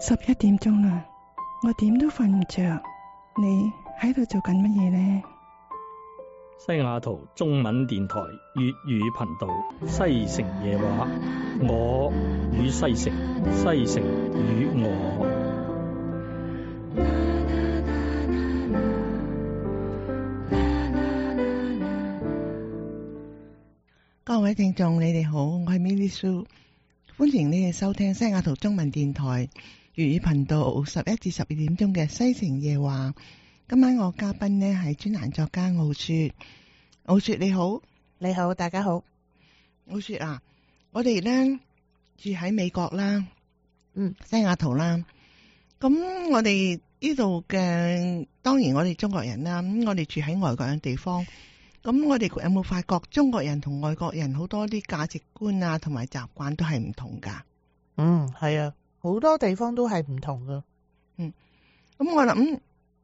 11點鐘啦，我點都瞓唔着。你喺度做緊乜嘢呢？ 西雅圖中文電台粵語頻道西城夜話，我與西城，西城與我。 各位聽眾，你哋好，我係 Milly Sue， 歡迎你哋收聽西雅圖中文電台粵語頻道11至12點鐘嘅西城夜話。今晚我嘉賓呢係專欄作家奧雪。奧雪你好。 你好，大家好。 奧雪啊，我哋呢住喺美國啦，西雅圖啦。咁我哋呢度嘅，當然我哋中國人啦，咁我哋住喺外國嘅地方。咁我哋有冇發覺中國人同外國人好多啲價值觀啊，同埋習慣都係唔同噶？ 係啊，好多地方都係唔同噶。 咁我諗，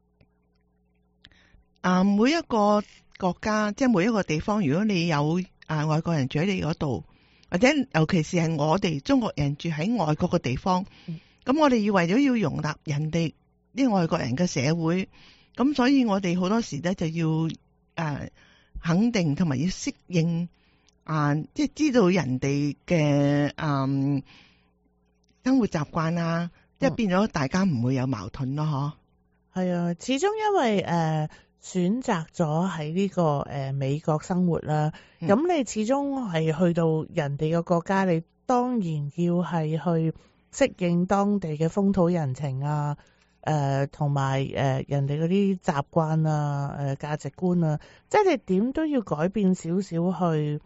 每一個國家，即係每一個地方，如果你有外國人住喺你嗰度，或者尤其是係我哋中國人住喺外國嘅地方，咁我哋要為咗要容納人哋啲外國人嘅社會，咁所以我哋好多時咧就要肯定同埋要適應即係知道人哋嘅生活習慣啊，即係變咗大家唔會有矛盾咯，嗬。 係啊，始終因為選擇咗喺呢個美國生活啦，咁你始終係去到人哋嘅國家，你當然要係去適應當地嘅風土人情啊。同埋人哋嗰啲習慣啊、價值觀啊，即係你點都要改變少少去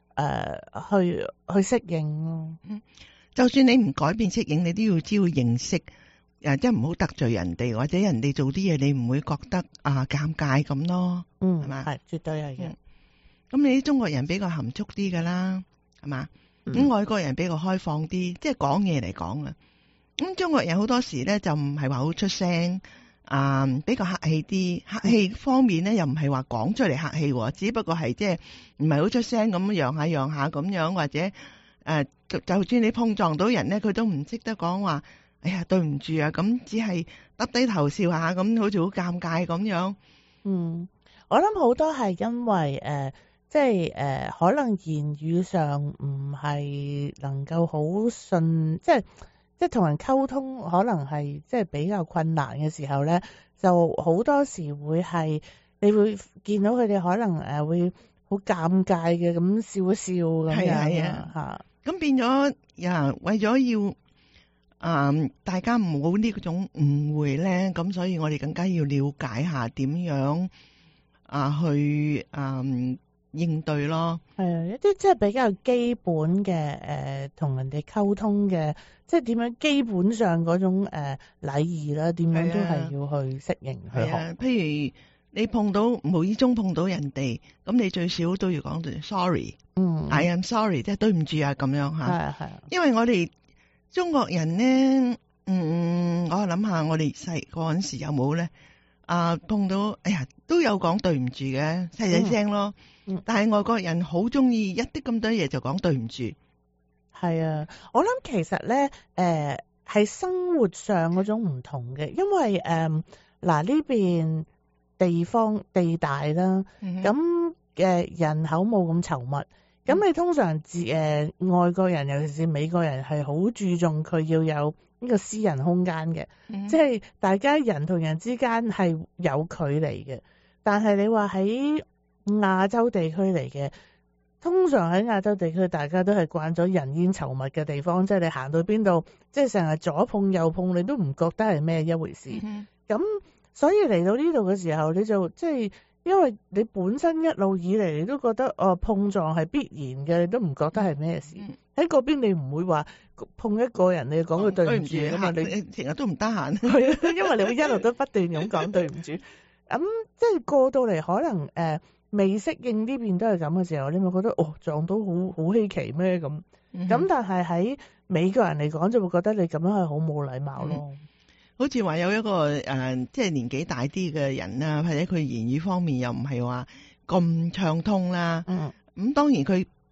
適應咯。 就算你唔改變適應，你都要知道認識，即係唔好得罪人哋，或者人哋做啲嘢你唔會覺得尷尬咁咯。係嘛？ 係絕對係嘅。 咁你啲中國人比較含蓄啲噶啦，係嘛？咁外國人比較開放啲，即係講嘢嚟講啊。咁中國人好多時咧就唔係話好出聲，比較客氣啲。客氣方面咧又唔係話講出嚟客氣，只不過係即係唔係好出聲咁讓下咁樣，或者就算你碰撞到人咧，佢都唔識得講話，哎呀對唔住啊，咁只係耷低頭笑下咁，好似好尷尬咁樣。 我諗好多係因為即係可能言語上唔係能夠好順，即係同人溝通可能係即係比較困難嘅時候咧，就好多時會係你會見到佢哋可能會好尷尬嘅咁笑一笑咁樣嚇。咁變咗為咗要大家唔好呢種誤會咧，咁所以我哋更加要了解下點樣去應對咯。 係啊，一啲即係比較基本嘅同人哋溝通嘅，即係點樣基本上嗰種禮儀啦，點樣都係要去適應去學。 譬如你無意中碰到人哋，咁你最少都要講句 sorry，I am sorry，即係對唔住啊咁樣嚇。係。因為我哋中國人咧，我諗下我哋細個嗰陣時有冇咧？碰到哎呀都有講對唔住嘅，細聲咯。但係外國人好中意一啲咁多嘢就講對唔住。 係啊，我諗其實咧係生活上嗰種唔同嘅，因為呢邊地方地大啦，咁人口冇咁稠密，咁你通常外國人尤其是美國人係好注重佢要有呢個私人空間嘅，即係大家人同人之間係有距離嘅。但係你話喺亞洲地區嚟嘅，通常喺亞洲地區大家都係慣咗人煙稠密嘅地方，即係你行到邊度，即係成日左碰右碰，你都唔覺得係咩一回事。咁所以嚟到呢度嘅時候，你就即係因為你本身一路以嚟你都覺得碰撞係必然嘅，你都唔覺得係咩事。喺嗰邊你唔會話碰一個人你講佢對唔住㗎嘛，你成日都唔得閒。 係啊，因為你會一路都不斷咁講對唔住。咁即係過到嚟可能未適應呢邊都係咁嘅時候，你咪覺得撞到好稀奇咩咁？咁但係喺美國人嚟講就會覺得你咁樣係好冇禮貌咯。 好似話有一個即係年紀大啲嘅人啦，或者佢言語方面又唔係話咁暢通啦。咁當然佢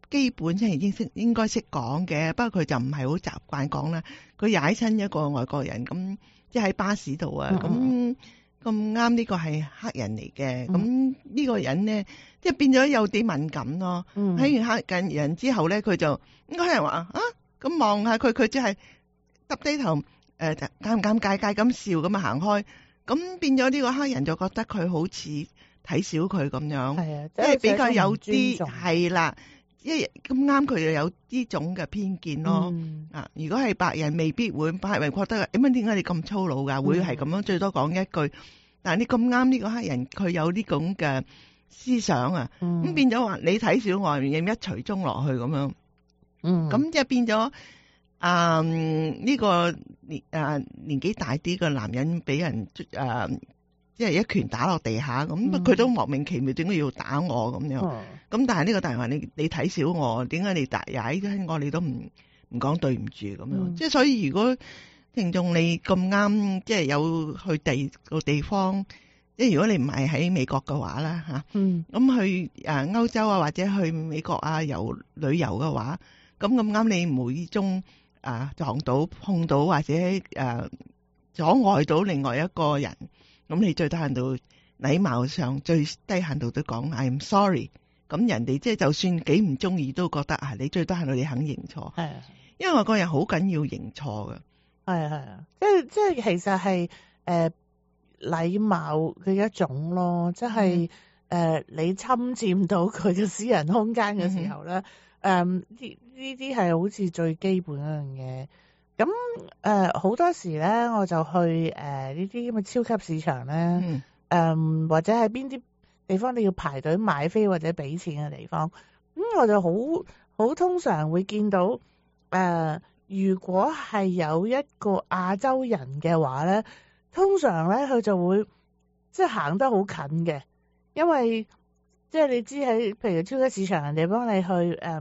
基本即係應該識講嘅，不過佢就唔係好習慣講啦。佢踩親一個外國人，咁即係喺巴士度啊，咁啱呢個係黑人嚟嘅，咁呢個人咧即係變咗有啲敏感咯。喺完黑人之後咧，佢就應該係話啊，咁望下佢即係耷低頭尷唔尷尬咁笑咁啊行開，咁變咗呢個黑人就覺得佢好似睇小佢咁樣， 係啊， 即係比較有啲係啦。因為咁啱佢就有呢種嘅偏見咯。如果係白人未必會，白人覺得點解你咁粗魯㗎？會係咁樣最多講一句。但係你咁啱呢個黑人佢有呢種嘅思想啊，咁變咗話你睇小外面一錘中落去咁樣。咁即係變咗呢個年紀大啲嘅男人俾人即係一拳打落地下咁，佢都莫名其妙點解要打我咁樣？咁但係呢個大人話你睇小我，點解你踩親我？你都唔講對唔住咁樣。即係所以如果聽眾你咁啱，即係有去第個地方，即係如果你唔係喺美國嘅話啦嚇，咁去歐洲啊或者去美國啊旅遊嘅話，咁啱你無意中撞到碰到或者阻礙到另外一個人。咁你最低限度禮貌上最低限度都講 I'm sorry， 咁人哋即係就算幾唔中意都覺得你最低限度你肯認錯，係因為外國人好緊要認錯嘅， 係即係其實係禮貌嘅一種咯，即係你侵佔到佢嘅私人空間嘅時候咧，呢啲係好似最基本一樣嘢。咁好多時咧，我就去呢啲咁嘅超級市場咧，或者喺邊啲地方你要排隊買飛或者俾錢嘅地方，咁我就好通常會見到如果係有一個亞洲人嘅話咧，通常咧佢就會即係行得好近嘅，因為即係你知喺譬如超級市場人哋幫你去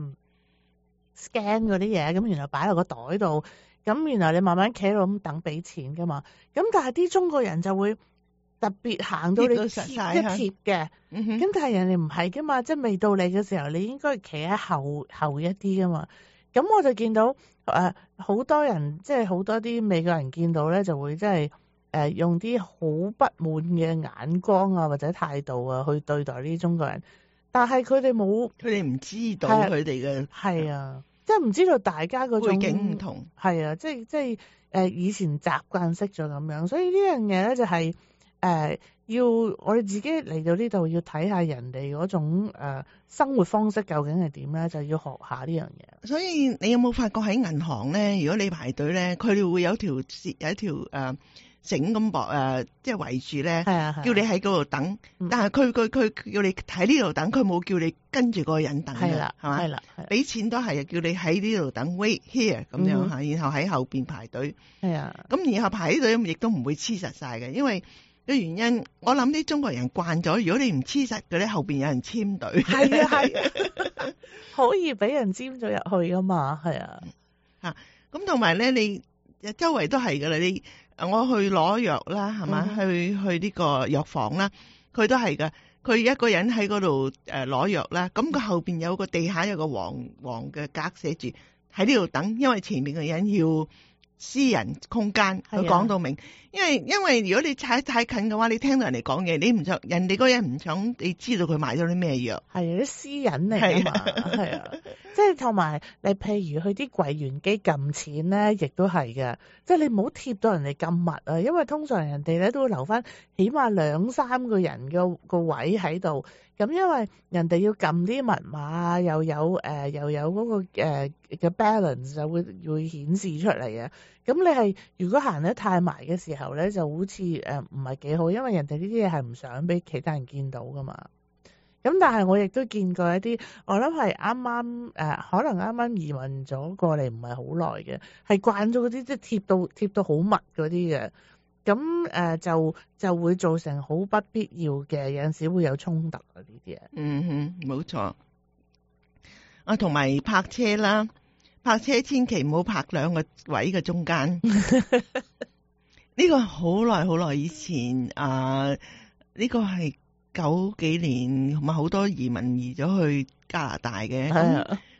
scan 嗰啲嘢，咁然後擺落個袋度。咁然後你慢慢企喺度咁等俾錢噶嘛，咁但係啲中國人就會特別行到你貼一貼嘅，咁但係人哋唔係噶嘛，即係未到你嘅時候，你應該企喺後一啲噶嘛。咁我就見到好多人，即係好多啲美國人見到咧，就會即係用啲好不滿嘅眼光啊或者態度啊去對待呢啲中國人，但係佢哋唔知道佢哋嘅係啊。即係唔知道大家嗰種背景唔同，係啊，即係以前習慣識咗咁樣，所以呢樣嘢咧就係要我哋自己嚟到呢度要睇下人哋嗰種生活方式究竟係點咧，就要學下呢樣嘢。所以你有冇發覺喺銀行咧，如果你排隊咧，佢哋會有一條繩咁薄即係圍住咧，叫你喺嗰度等。但係佢叫你喺呢度等，佢冇叫你跟住嗰個人等嘅，係啦，係嘛？係啦，俾錢都係叫你喺呢度等 ，wait here 咁樣嚇，然後喺後邊排隊。係啊，咁然後排隊亦都唔會黐實晒嘅，因為嘅原因，我諗啲中國人慣咗，如果你唔黐實嘅咧，後邊有人簽隊。係啊係，可以俾人簽咗入去噶嘛？係啊，嚇咁同埋咧，你周圍都係噶啦，你。我去攞藥啦，係嘛？去呢個藥房啦，佢都係噶。佢一個人喺嗰度攞藥啦，咁佢後邊有個地下有個黃嘅格寫住喺呢度等，因為前面嘅人要私人空間，佢講到明。因為如果你踩太近嘅話，你聽到人哋講嘢，你唔想人哋嗰人唔想你知道佢買咗啲咩藥，係啲私隱嚟㗎嘛，係啊，即係同埋你譬如去啲櫃員機撳錢咧，亦都係嘅，即係你唔好貼到人哋咁密啊，因為通常人哋咧都會留翻起碼2-3個人個位喺度，咁因為人哋要撳啲密碼，又有嗰個嘅 balance 就會顯示出嚟嘅。咁你係如果行得太埋嘅時候咧，就好似唔係幾好，因為人哋呢啲嘢係唔想俾其他人見到噶嘛。咁但係我亦都見過一啲，我諗係啱啱可能啱啱移民咗過嚟唔係好耐嘅，係慣咗嗰啲即係貼到好密嗰啲嘅。咁就會造成好不必要嘅，有陣時會有衝突啊呢啲嘢。冇錯。同埋泊車啦。泊車千祈唔好泊兩個位嘅中間，呢個好耐以前呢個係90幾年，同埋好多移民移咗去加拿大嘅。咁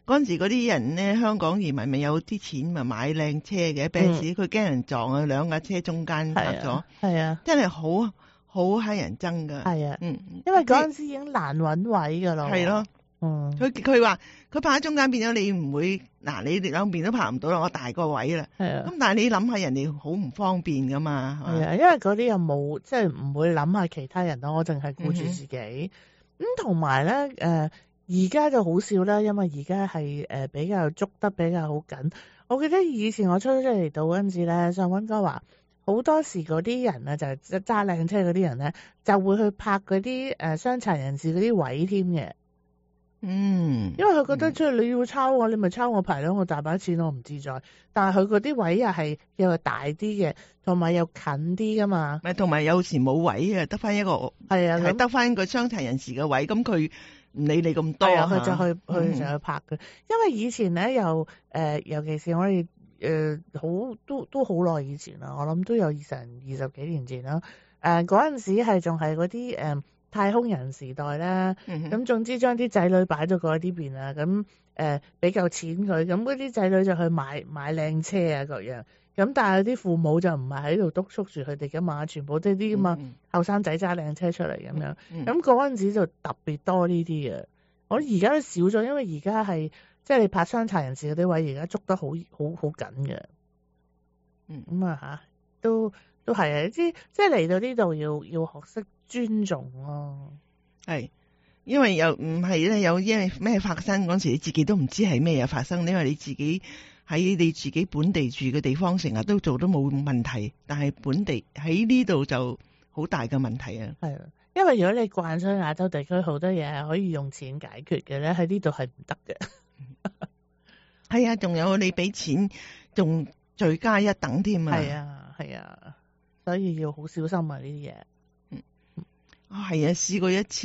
嗰陣時嗰啲人咧，香港移民咪有啲錢咪買靚車嘅，Benz，佢驚人撞啊，兩架車中間拍咗， 係啊， 真係好乞人憎噶。 係啊，因為嗰陣時已經難揾位噶咯。 係咯，佢話佢拍喺中間變咗你唔會，嗱你哋兩邊都拍唔到啦，我大個位啦。係啊，咁但係你諗下人哋好唔方便噶嘛。 係啊，因為嗰啲又冇即係唔會諗下其他人咯，我淨係顧住自己。咁同埋咧而家就好少啦，因為而家係比較捉得比較好緊。我記得以前我出咗嚟到嗰陣時咧，上溫哥華好多時嗰啲人啊，就揸靚車嗰啲人咧，就會去拍嗰啲傷殘人士嗰啲位添嘅。因為佢覺得即係你要抄我，你咪抄我牌咯，我大把錢我唔自在。但係佢嗰啲位又係大啲嘅，同埋又近啲噶嘛。 咪同埋有時冇位啊，得翻一個係啊，係得翻個傷殘人士嘅位，咁佢唔理你咁多， 佢就去拍嘅。因為以前咧尤其是我哋都好耐以前啦，我諗都有成20幾年前啦。嗰陣時仲係嗰啲太空人時代啦，咁總之將啲仔女擺咗過去呢邊啊，咁俾夠錢佢，咁嗰啲仔女就去買靚車啊各樣，咁但係啲父母就唔係喺度督促住佢哋噶嘛，全部都係啲咁啊後生仔揸靚車出嚟咁樣，咁嗰陣時就特別多呢啲嘅，我而家都少咗，因為而家係即係你拍傷殘人士嗰啲位，而家捉得好緊嘅，咁啊都係啊，即係嚟到呢度要學識尊重咯，係， 因為又唔係咧，有因為咩發生嗰時，你自己都唔知係咩嘢發生，因為你自己喺你自己本地住嘅地方，成日都做都冇問題，但係本地喺呢度就好大嘅問題啊。 係啊，因為如果你慣咗亞洲地區好多嘢係可以用錢解決嘅咧，喺呢度係唔得嘅。 係啊，仲有你俾錢仲罪加一等添啊。 係啊，所以要好小心啊呢啲嘢。 係啊，試過一次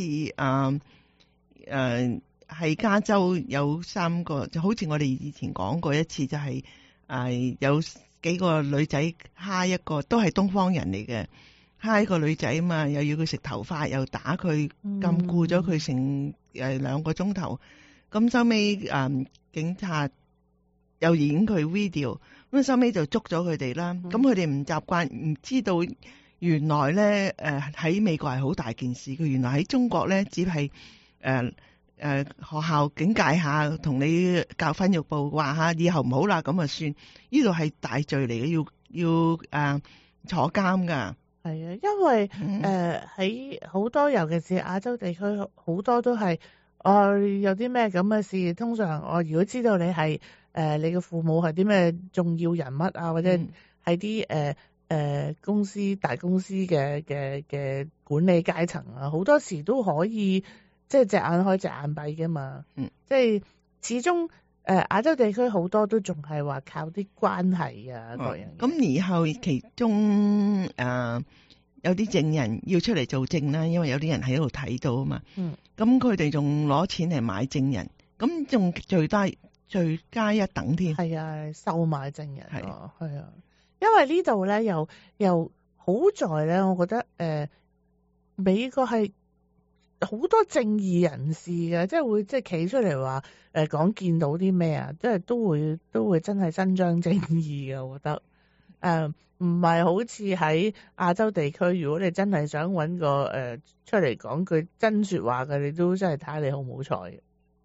係加州有3個，就好似我哋以前講過一次，就係有幾個女仔蝦一個都係東方人嚟嘅，蝦一個女仔啊嘛，又要佢食頭髮，又打佢，禁錮咗佢成2個鐘頭，咁收尾警察又影佢 video， 咁收尾就捉咗佢哋啦。咁佢哋唔習慣，唔知道原來咧喺美國係好大件事，佢原來喺中國咧只係學校警戒下，同你教訓育部話下以後唔好啦，咁啊算。呢度係大罪嚟嘅，要坐監噶。 係啊，因為喺好多尤其是亞洲地區好多都係有啲咩咁嘅事，通常我如果知道你係你嘅父母係啲咩重要人物啊，或者係啲公司大公司嘅管理階層啊，好多時都可以即係隻眼開隻眼閉㗎嘛。即係始終亞洲地區好多都仲係話靠啲關係啊各樣。 咁以後其中有啲證人要出嚟做證啦，因為有啲人喺度睇到啊嘛。咁佢哋仲攞錢嚟買證人，咁仲罪加一等添。 係啊，收買證人。係啊。因為呢度咧又好在咧，我覺得美國係好多正義人士嘅，即係會即係企出嚟話講見到啲咩啊，即係都會真係伸張正義嘅，我覺得唔係好似喺亞洲地區，如果你真係想揾個出嚟講句真說話嘅，你都真係睇下你好唔好彩嘅。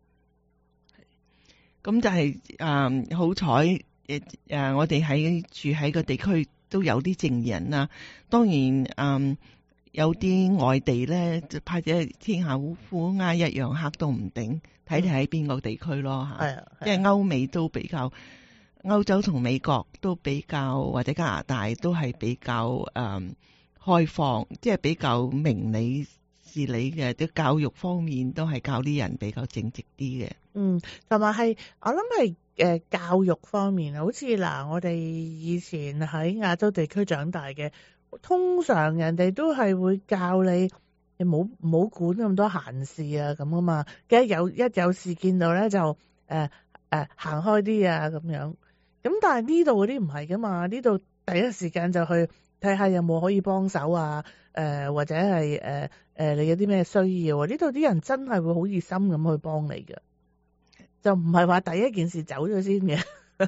咁就係好彩。我哋住喺個地區都有啲證人啦。當然有啲外地咧，就派咗天下烏鴉一樣黑都唔定，睇你喺邊個地區咯嚇。係啊，即係歐美都比較，歐洲同美國都比較，或者加拿大都係比較開放，即係比較明理事理嘅。啲教育方面都係教啲人比較正直啲嘅。同埋係我諗係。教育方面，好似我哋以前喺亞洲地區長大嘅，通常人哋都係會教你唔好管咁多閒事啊咁啊嘛，一有事見到咧就行開啲啊咁樣。咁但係呢度嗰啲唔係噶嘛，呢度第一時間就去睇下有冇可以幫手啊，或者係你有啲咩需要啊？呢度啲人真係會好熱心咁去幫你嘅。 就唔係話第一件事走咗先嘅。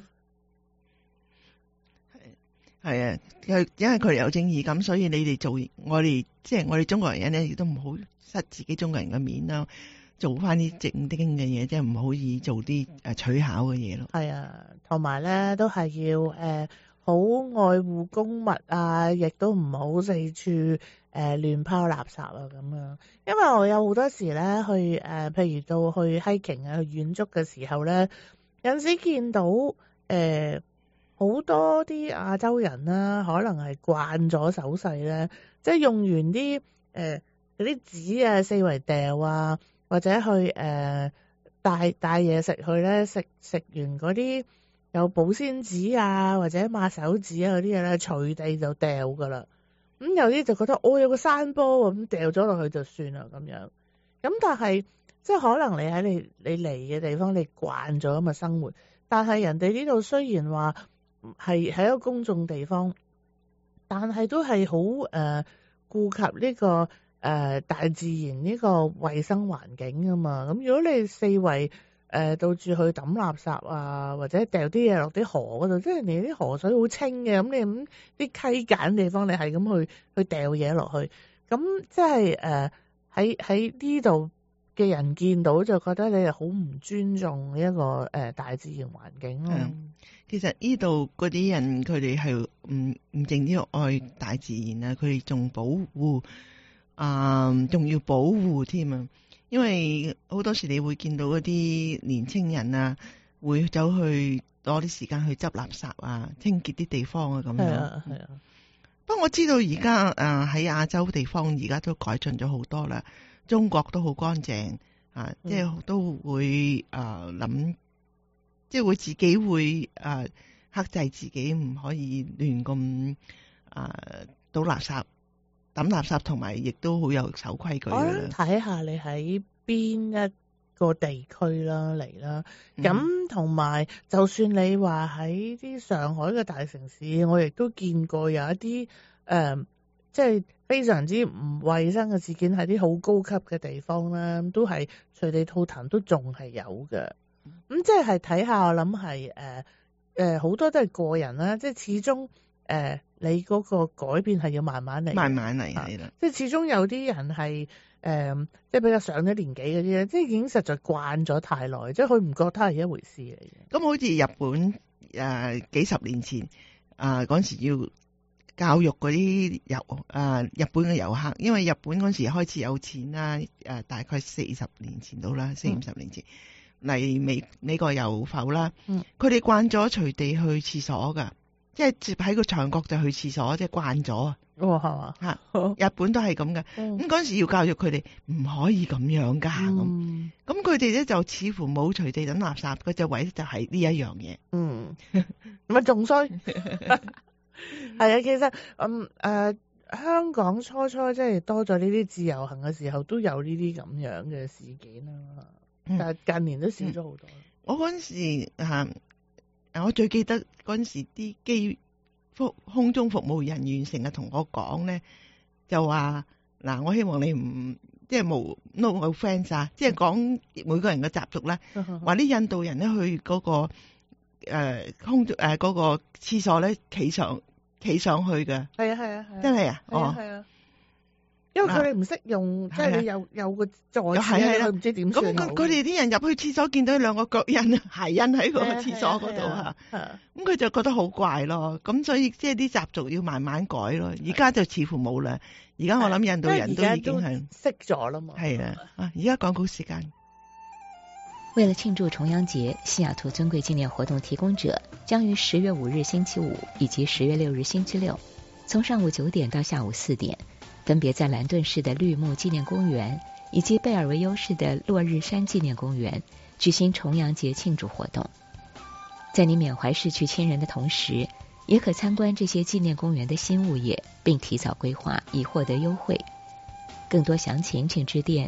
係啊，因為佢哋有正義感，所以你哋做我哋中國人咧，亦都唔好失自己中國人嘅面啦，做翻啲正經嘅嘢，即係唔好以做啲取巧嘅嘢咯。係啊，同埋咧都係要好愛護公物啊，亦都唔好四處亂拋垃圾啊咁樣。因為我有好多時咧去譬如到去 hiking 啊，去遠足嘅時候咧，有陣時見到好多啲亞洲人啦，可能係慣咗手勢咧，即係用完啲嗰啲紙啊四圍掉啊，或者去帶嘢食去咧，食完嗰啲有保鮮紙啊或者抹手紙啊嗰啲嘢咧，隨地就掉噶啦。咁有啲就覺得有個山坡咁掉咗落去就算啦咁樣。咁但係即係可能你喺你嚟嘅地方你慣咗咁嘅生活，但係人哋呢度雖然話係一個公眾地方，但係都係好顧及呢個大自然呢個衛生環境啊嘛。咁如果你四圍到處去抌垃圾啊，或者掉啲嘢落啲河嗰度，即係人哋啲河水好清嘅，咁你咁啲溪澗地方，你係咁去掉嘢落去，咁即係喺呢度嘅人見到就覺得你係好唔尊重呢一個大自然環境咯。 其實呢度嗰啲人佢哋係唔淨止愛大自然啊，佢哋仲保護仲要保護添啊！因為好多時你會見到嗰啲年青人啊，會走去攞啲時間去執垃圾啊，清潔啲地方啊咁樣。係啊。不過我知道而家喺亞洲地方而家都改進咗好多啦，中國都好乾淨啊，即係都會諗。即係會自己會克制自己，唔可以亂咁倒垃圾、抌垃圾，同埋亦都好有守規矩。我睇下你喺邊一個地區啦嚟啦，咁同埋就算你話喺啲上海嘅大城市，我亦都見過有一啲即係非常之唔衛生嘅事件，喺啲好高級嘅地方啦，都係隨地吐痰都仲係有嘅。咁即係睇下，我諗係好多都係個人啦，即係始終你嗰個改變係要慢慢嚟，慢慢嚟係啦。即係始終有啲人係即係比較上咗年紀嗰啲咧，即係已經實在慣咗太耐，即係佢唔覺得係一回事嚟嘅。咁好似日本幾十年前嗰時要教育嗰啲日本嘅遊客，因為日本嗰時開始有錢啦，大概40年前到啦，40-50年前。嚟美國遊埠啦，佢哋慣咗隨地去廁所噶，即係接喺個牆角就去廁所，即係慣咗啊。係嘛嚇，日本都係咁噶。咁嗰陣時要教育佢哋唔可以咁樣噶咁。咁佢哋咧就似乎冇隨地抌垃圾，佢就唯一就係呢一樣嘢。咪仲衰係啊，其實香港初即係多咗呢啲自由行嘅時候，都有呢啲咁樣嘅事件啦。但係近年都少咗好多。我嗰陣時我最記得嗰陣時啲空中服務人員成日同我講咧，就話嗱，我希望你唔即係冇 no offense 啊，即係講每個人嘅習俗咧，話啲印度人咧去嗰個嗰個廁所咧企上去嘅。係啊，真係啊，係啊。因為佢哋唔識用，即係你有個座廁，佢唔知點算。咁佢哋啲人入去廁所見到兩個腳印、鞋印喺個廁所嗰度嚇，咁佢就覺得好怪咯。咁所以即係啲習俗要慢慢改咯。而家就似乎冇啦。而家我諗印度人都已經係識咗啦嘛。係啊，而家廣告時間。 為了慶祝重陽節，西雅圖尊貴紀念活動提供者將於10月5日星期五以及10月6日星期六，從上午9點到下午4點。分別在蘭頓市的綠木紀念公園以及貝爾維尤市的落日山紀念公園舉行重陽節慶祝活動。在你緬懷逝去親人的同時，也可參觀這些紀念公園的新物業，並提早規劃以獲得優惠。更多詳情請致電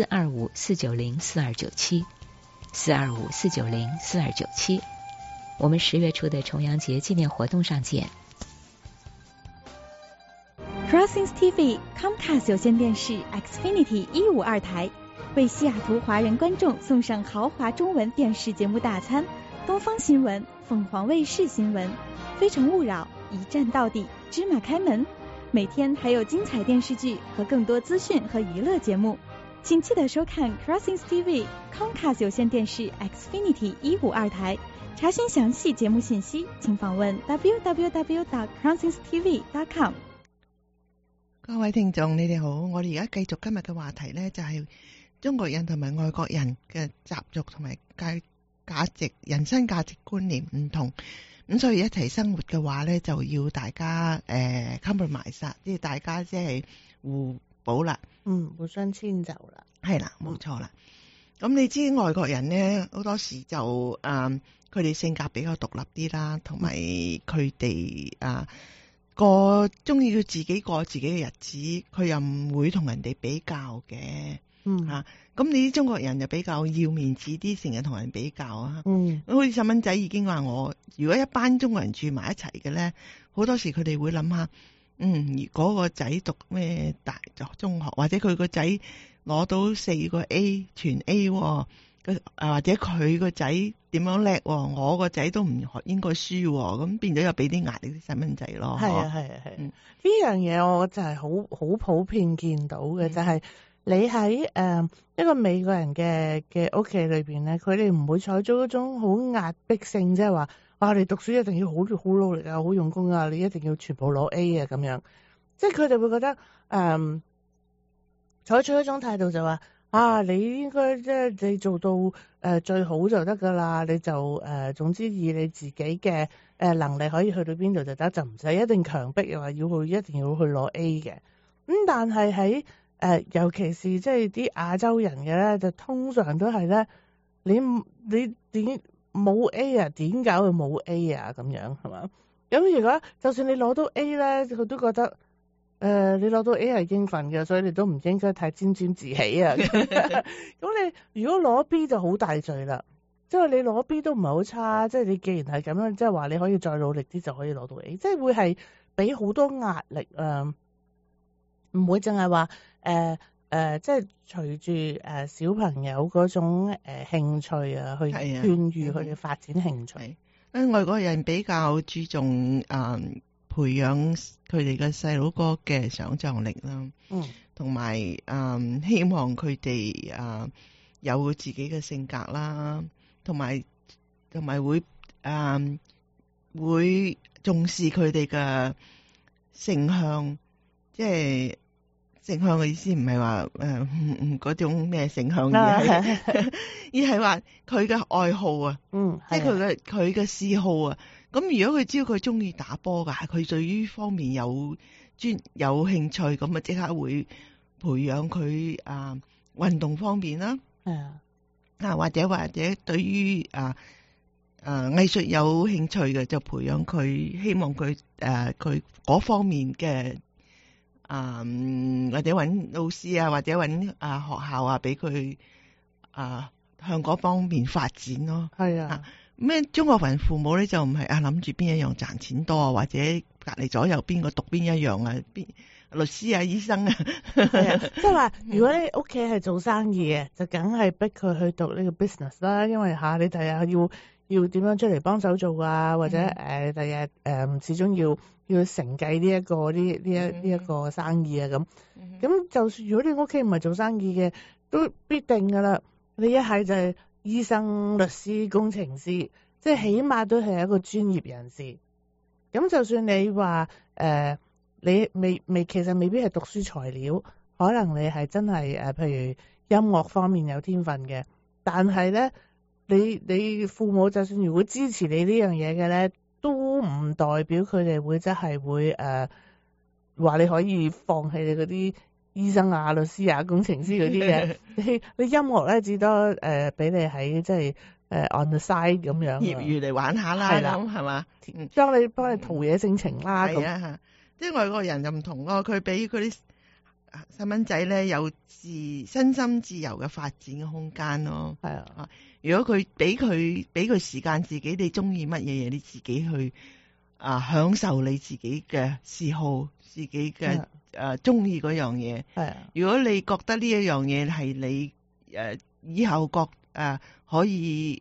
425-490-4297 425-490-4297。我們10月初的重陽節紀念活動上見。 Crossings TV Comcast 有線電視 Xfinity 152台为西雅图华人观众送上豪华中文电视节目大餐，东方新闻、凤凰卫视新闻、非诚勿扰、一站到底、芝麻开门，每天还有精彩电视剧和更多资讯和娱乐节目。请记得收看 Crossings TV Comcast 有线电视 Xfinity 152台。查询详细節目信息，請訪問 www.crossingstv.com。 各位聽眾，你哋好，我哋而家繼續今日嘅話題呢，就係中國人同埋外國人嘅習俗同埋價值、人生價值觀念唔同，咁所以一齊生活嘅話呢，就要大家compromise，即係大家即係互補啦， 互相遷就啦， 係啦，冇錯啦。咁你知外國人呢，好多時就佢哋性格比較獨立啲啦，同埋佢哋中意佢自己過自己嘅日子，佢又唔會同人哋比較嘅。咁你啲中國人就比較要面子啲，成日同人比較啊。好似細蚊仔已經話我，如果一班中國人住埋一齊嘅咧，好多時佢哋會諗下，嗰個仔讀咩大中學，或者佢個仔攞到4個 A 全 A，或者佢個仔點樣叻，我個仔都唔應該輸，咁變咗又俾啲壓力啲細蚊仔咯。 係啊，呢樣嘢我就係好普遍見到嘅，就係你喺一個美國人嘅屋企裏邊咧，佢哋唔會採取嗰種好壓迫性，即係話你讀書一定要好努力啊，好用功啊，你一定要全部攞 A 啊咁樣，即係佢哋會覺得採取一種態度就話你應該即係你做到最好就得噶啦，你就總之以你自己嘅能力可以去到邊度就得，就唔使一定強迫又話一定要去攞 A 嘅。但係喺尤其是即係啲亞洲人嘅咧，就通常都係咧，你點冇 A 啊？點解會冇 A 啊？咁樣係嘛？咁如果就算你攞到 A 咧，佢都覺得你攞到 A 係應份嘅，所以你都唔應該太沾沾自喜啊。咁你如果攞 B 就好大罪啦，即係你攞 B 都唔係好差，即係你既然係咁樣，即係話你可以再努力啲就可以攞到 A，即係會係俾好多壓力啊。唔會淨係話即係隨住小朋友嗰種興趣啊，去勸喻佢哋發展興趣。 外國人比較注重培養佢哋嘅細佬哥嘅想像力啦，同埋希望佢哋有自己嘅性格啦，同埋會重視佢哋嘅性向，即係性向嘅意思唔係話嗰種咩性向，而係話佢嘅愛好啊，即係佢嘅嗜好啊。咁如果佢知道佢中意打波噶，佢對於方面有興趣，咁啊即刻會培養佢運動方面啦，或者對於藝術有興趣嘅，就培養佢，希望佢嗰方面嘅或者揾老師啊，或者揾學校啊，俾佢向嗰方面發展咯。咩中國人父母咧就唔係諗住邊一樣賺錢多啊，或者隔離左右邊個讀邊一樣啊，邊律師啊、醫生啊， 即係話如果你屋企係做生意嘅，就梗係逼佢去讀呢個 business 啦，因為你第日要點樣出嚟幫手做啊，或者第日始終要承繼呢一個生意啊咁。咁就算如果你屋企唔係做生意嘅，都必定噶啦，你一係就係醫生、律師、工程師，即係起碼都係一個專業人士。咁就算你話你其實未必係讀書材料，可能你係真係譬如音樂方面有天分嘅，但係咧你父母就算如果支持你呢樣嘢嘅咧，都唔代表佢哋會真係會話你可以放棄你嗰啲醫生啊、律師啊、工程師嗰啲嘅。你音樂咧至多俾你喺即係on the side 咁樣業餘嚟玩下啦，咁係嘛？ 幫你陶冶性情啦。 係啊，即係外國人就唔同咯，佢俾嗰啲細蚊仔咧有身心自由嘅發展嘅空間咯。係啊，如果佢俾佢時間自己，你中意乜嘢嘢，你自己去享受你自己嘅嗜好，自己嘅中意嗰樣嘢。係啊，如果你覺得呢一樣嘢係你以後可以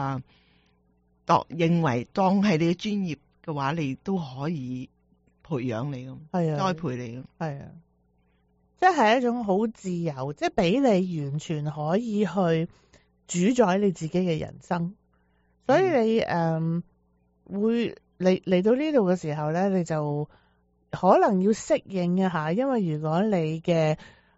認為當係你嘅專業嘅話，你都可以培養你咁， 係啊， 栽培你咁， 係啊，即係一種好自由，即係俾你完全可以去主宰你自己嘅人生。所以你會嚟到呢度嘅時候咧，你就可能要適應一下，因為如果你嘅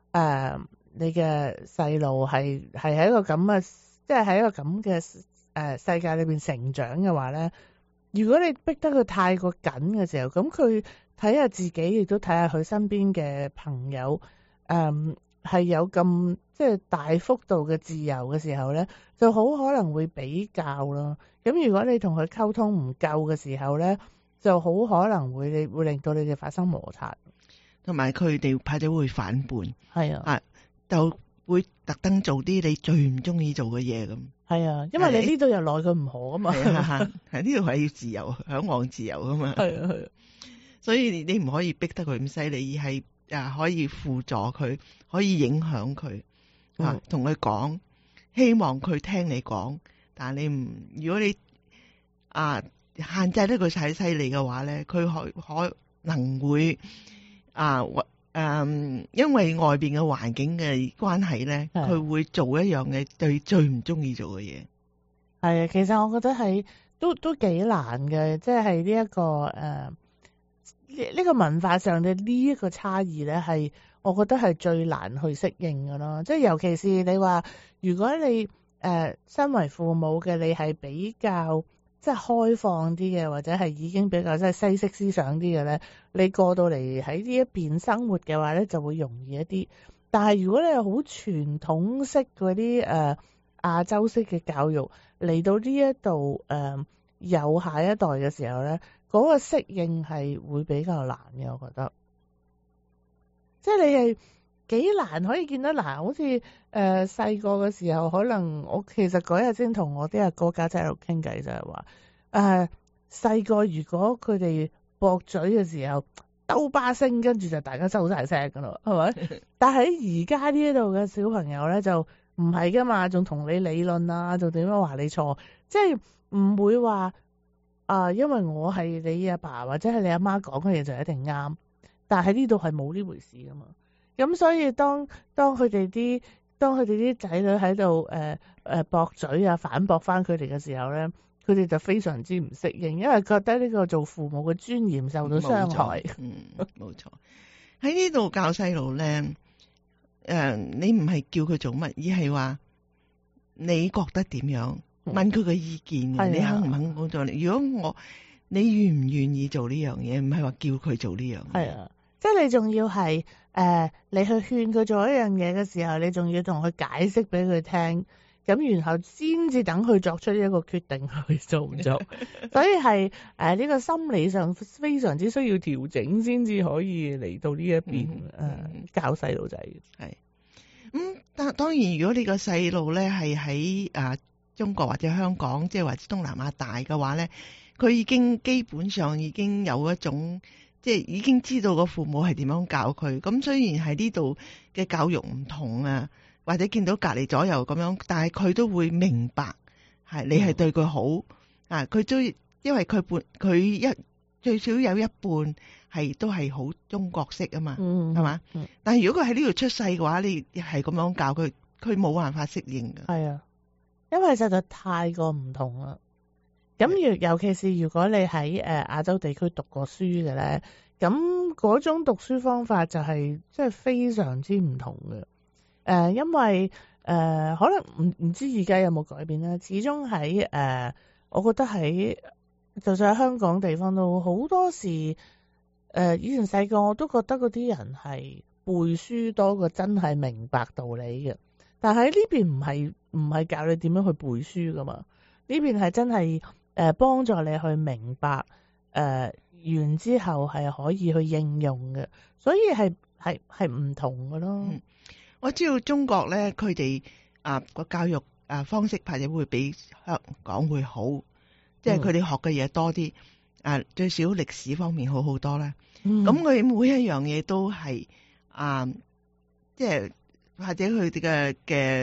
細路係喺一個咁嘅，即係喺一個咁嘅世界裏邊成長嘅話咧，如果你逼得佢太過緊嘅時候，咁佢睇下自己，亦都睇下佢身邊嘅朋友，係有咁即係大幅度嘅自由嘅時候咧，就好可能會比較咯。咁如果你同佢溝通唔夠嘅時候咧，就好可能會令到你哋發生摩擦， 同埋佢哋或者會反叛， 係啊， 就會特登做啲你最唔中意做嘅嘢咁。 係啊，因為你呢度又奈佢唔何啊嘛， 係呢度係要自由，向往自由噶嘛。 係啊係啊， 所以你唔可以逼得佢咁犀利，而係可以輔助佢，可以影響佢，同佢講，希望佢聽你講。但係如果你限制得佢太犀利嘅話咧，佢可能會因為外邊嘅環境嘅關係咧，佢會做一樣嘅最唔中意做嘅嘢。 係啊，其實我覺得係都幾難嘅，即係呢一個呢個文化上嘅呢一個差異咧，係我覺得係最難去適應嘅咯。即係尤其是你話，如果你身為父母嘅，你係比較即係開放啲嘅，或者係已經比較即係西式思想啲嘅咧，你過到嚟喺呢一邊生活嘅話咧，就會容易一啲。但係如果你係好傳統式嗰啲亞洲式嘅教育嚟到呢一度有下一代嘅時候咧，嗰個適應係會比較難嘅，我覺得。即係你係幾難可以見得嗱，好似細個嘅時候，可能我其實嗰日先同我啲阿哥家姐喺度傾偈，就係話細個如果佢哋駁嘴嘅時候兜巴聲，跟住就大家收晒聲噶啦，係咪？但係而家呢一度嘅小朋友咧就唔係噶嘛，仲同你理論啊，仲點樣話你錯，即係唔會話因為我係你阿爸或者係你阿媽講嘅嘢就一定啱，但係呢度係冇呢回事噶嘛。咁所以當佢哋啲仔女喺度駁嘴啊，反駁翻佢哋嘅時候咧，佢哋就非常之唔適應，因為覺得呢個做父母嘅尊嚴受到傷害。 冇錯。喺呢度教細路咧，你唔係叫佢做乜，而係話你覺得點樣，問佢嘅意見，你肯唔肯工作？如果你願唔願意做呢樣嘢，唔係話叫佢做呢樣嘢。係啊， 即係你仲要係你去勸佢做一樣嘢嘅時候，你仲要同佢解釋俾佢聽，咁然後先至等佢作出一個決定去做唔做。所以係呢個心理上非常之需要調整，先至可以嚟到呢一邊教細路仔。 係咁，當然如果你個細路咧係喺中國或者香港，即係或者東南亞大嘅話咧，佢已經基本上已經有一種。即係已經知道個父母係點樣教佢，咁雖然係呢度嘅教育唔同啊，或者見到隔離左右咁樣，但係佢都會明白係你係對佢好啊。佢因為佢最少有一半都係好中國式啊嘛，係嘛？但係如果佢喺呢度出世嘅話，你係咁樣教佢，佢冇辦法適應㗎。 係啊，因為實在太過唔同啦。咁尤其是如果你喺亞洲地區讀過書嘅咧，咁嗰種讀書方法就係即係非常之唔同嘅。因為可能唔知而家有冇改變咧。始終喺我覺得喺就算喺香港地方都好多時以前細個我都覺得嗰啲人係背書多過真係明白道理嘅。但係呢邊唔係教你點樣去背書噶嘛，呢邊係真係。幫助你去明白，完之後係可以去應用嘅，所以係唔同嘅咯。 我知道中國咧，佢哋個教育方式或者會比香港會好，即係佢哋學嘅嘢多啲，最少歷史方面好好多啦。咁佢每一樣嘢都係即係或者佢哋嘅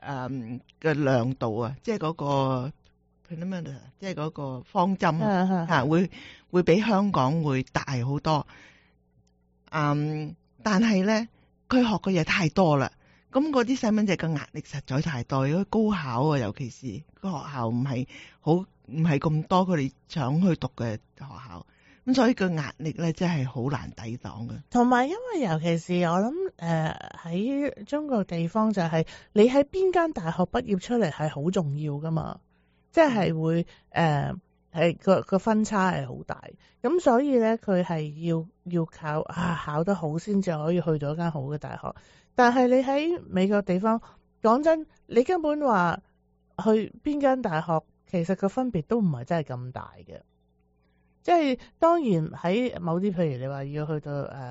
嘅量度啊，即係嗰個 parameter， 即係嗰個方針啊，會比香港會大好多。但係咧，佢學嘅嘢太多啦。咁嗰啲細蚊仔嘅壓力實在太多，如果高考啊，尤其是個學校唔係咁多佢哋想去讀嘅學校，咁所以個壓力咧真係好難抵擋嘅。 同埋因為尤其是我諗喺中國地方就係你喺邊間大學畢業出嚟係好重要噶嘛，即係會係個分差係好大，咁所以咧佢係要靠考得好先至可以去到一間好嘅大學。但係你喺美國地方，講真，你根本話去邊間大學，其實個分別都唔係真係咁大嘅。即係當然喺某啲，譬如你話要去到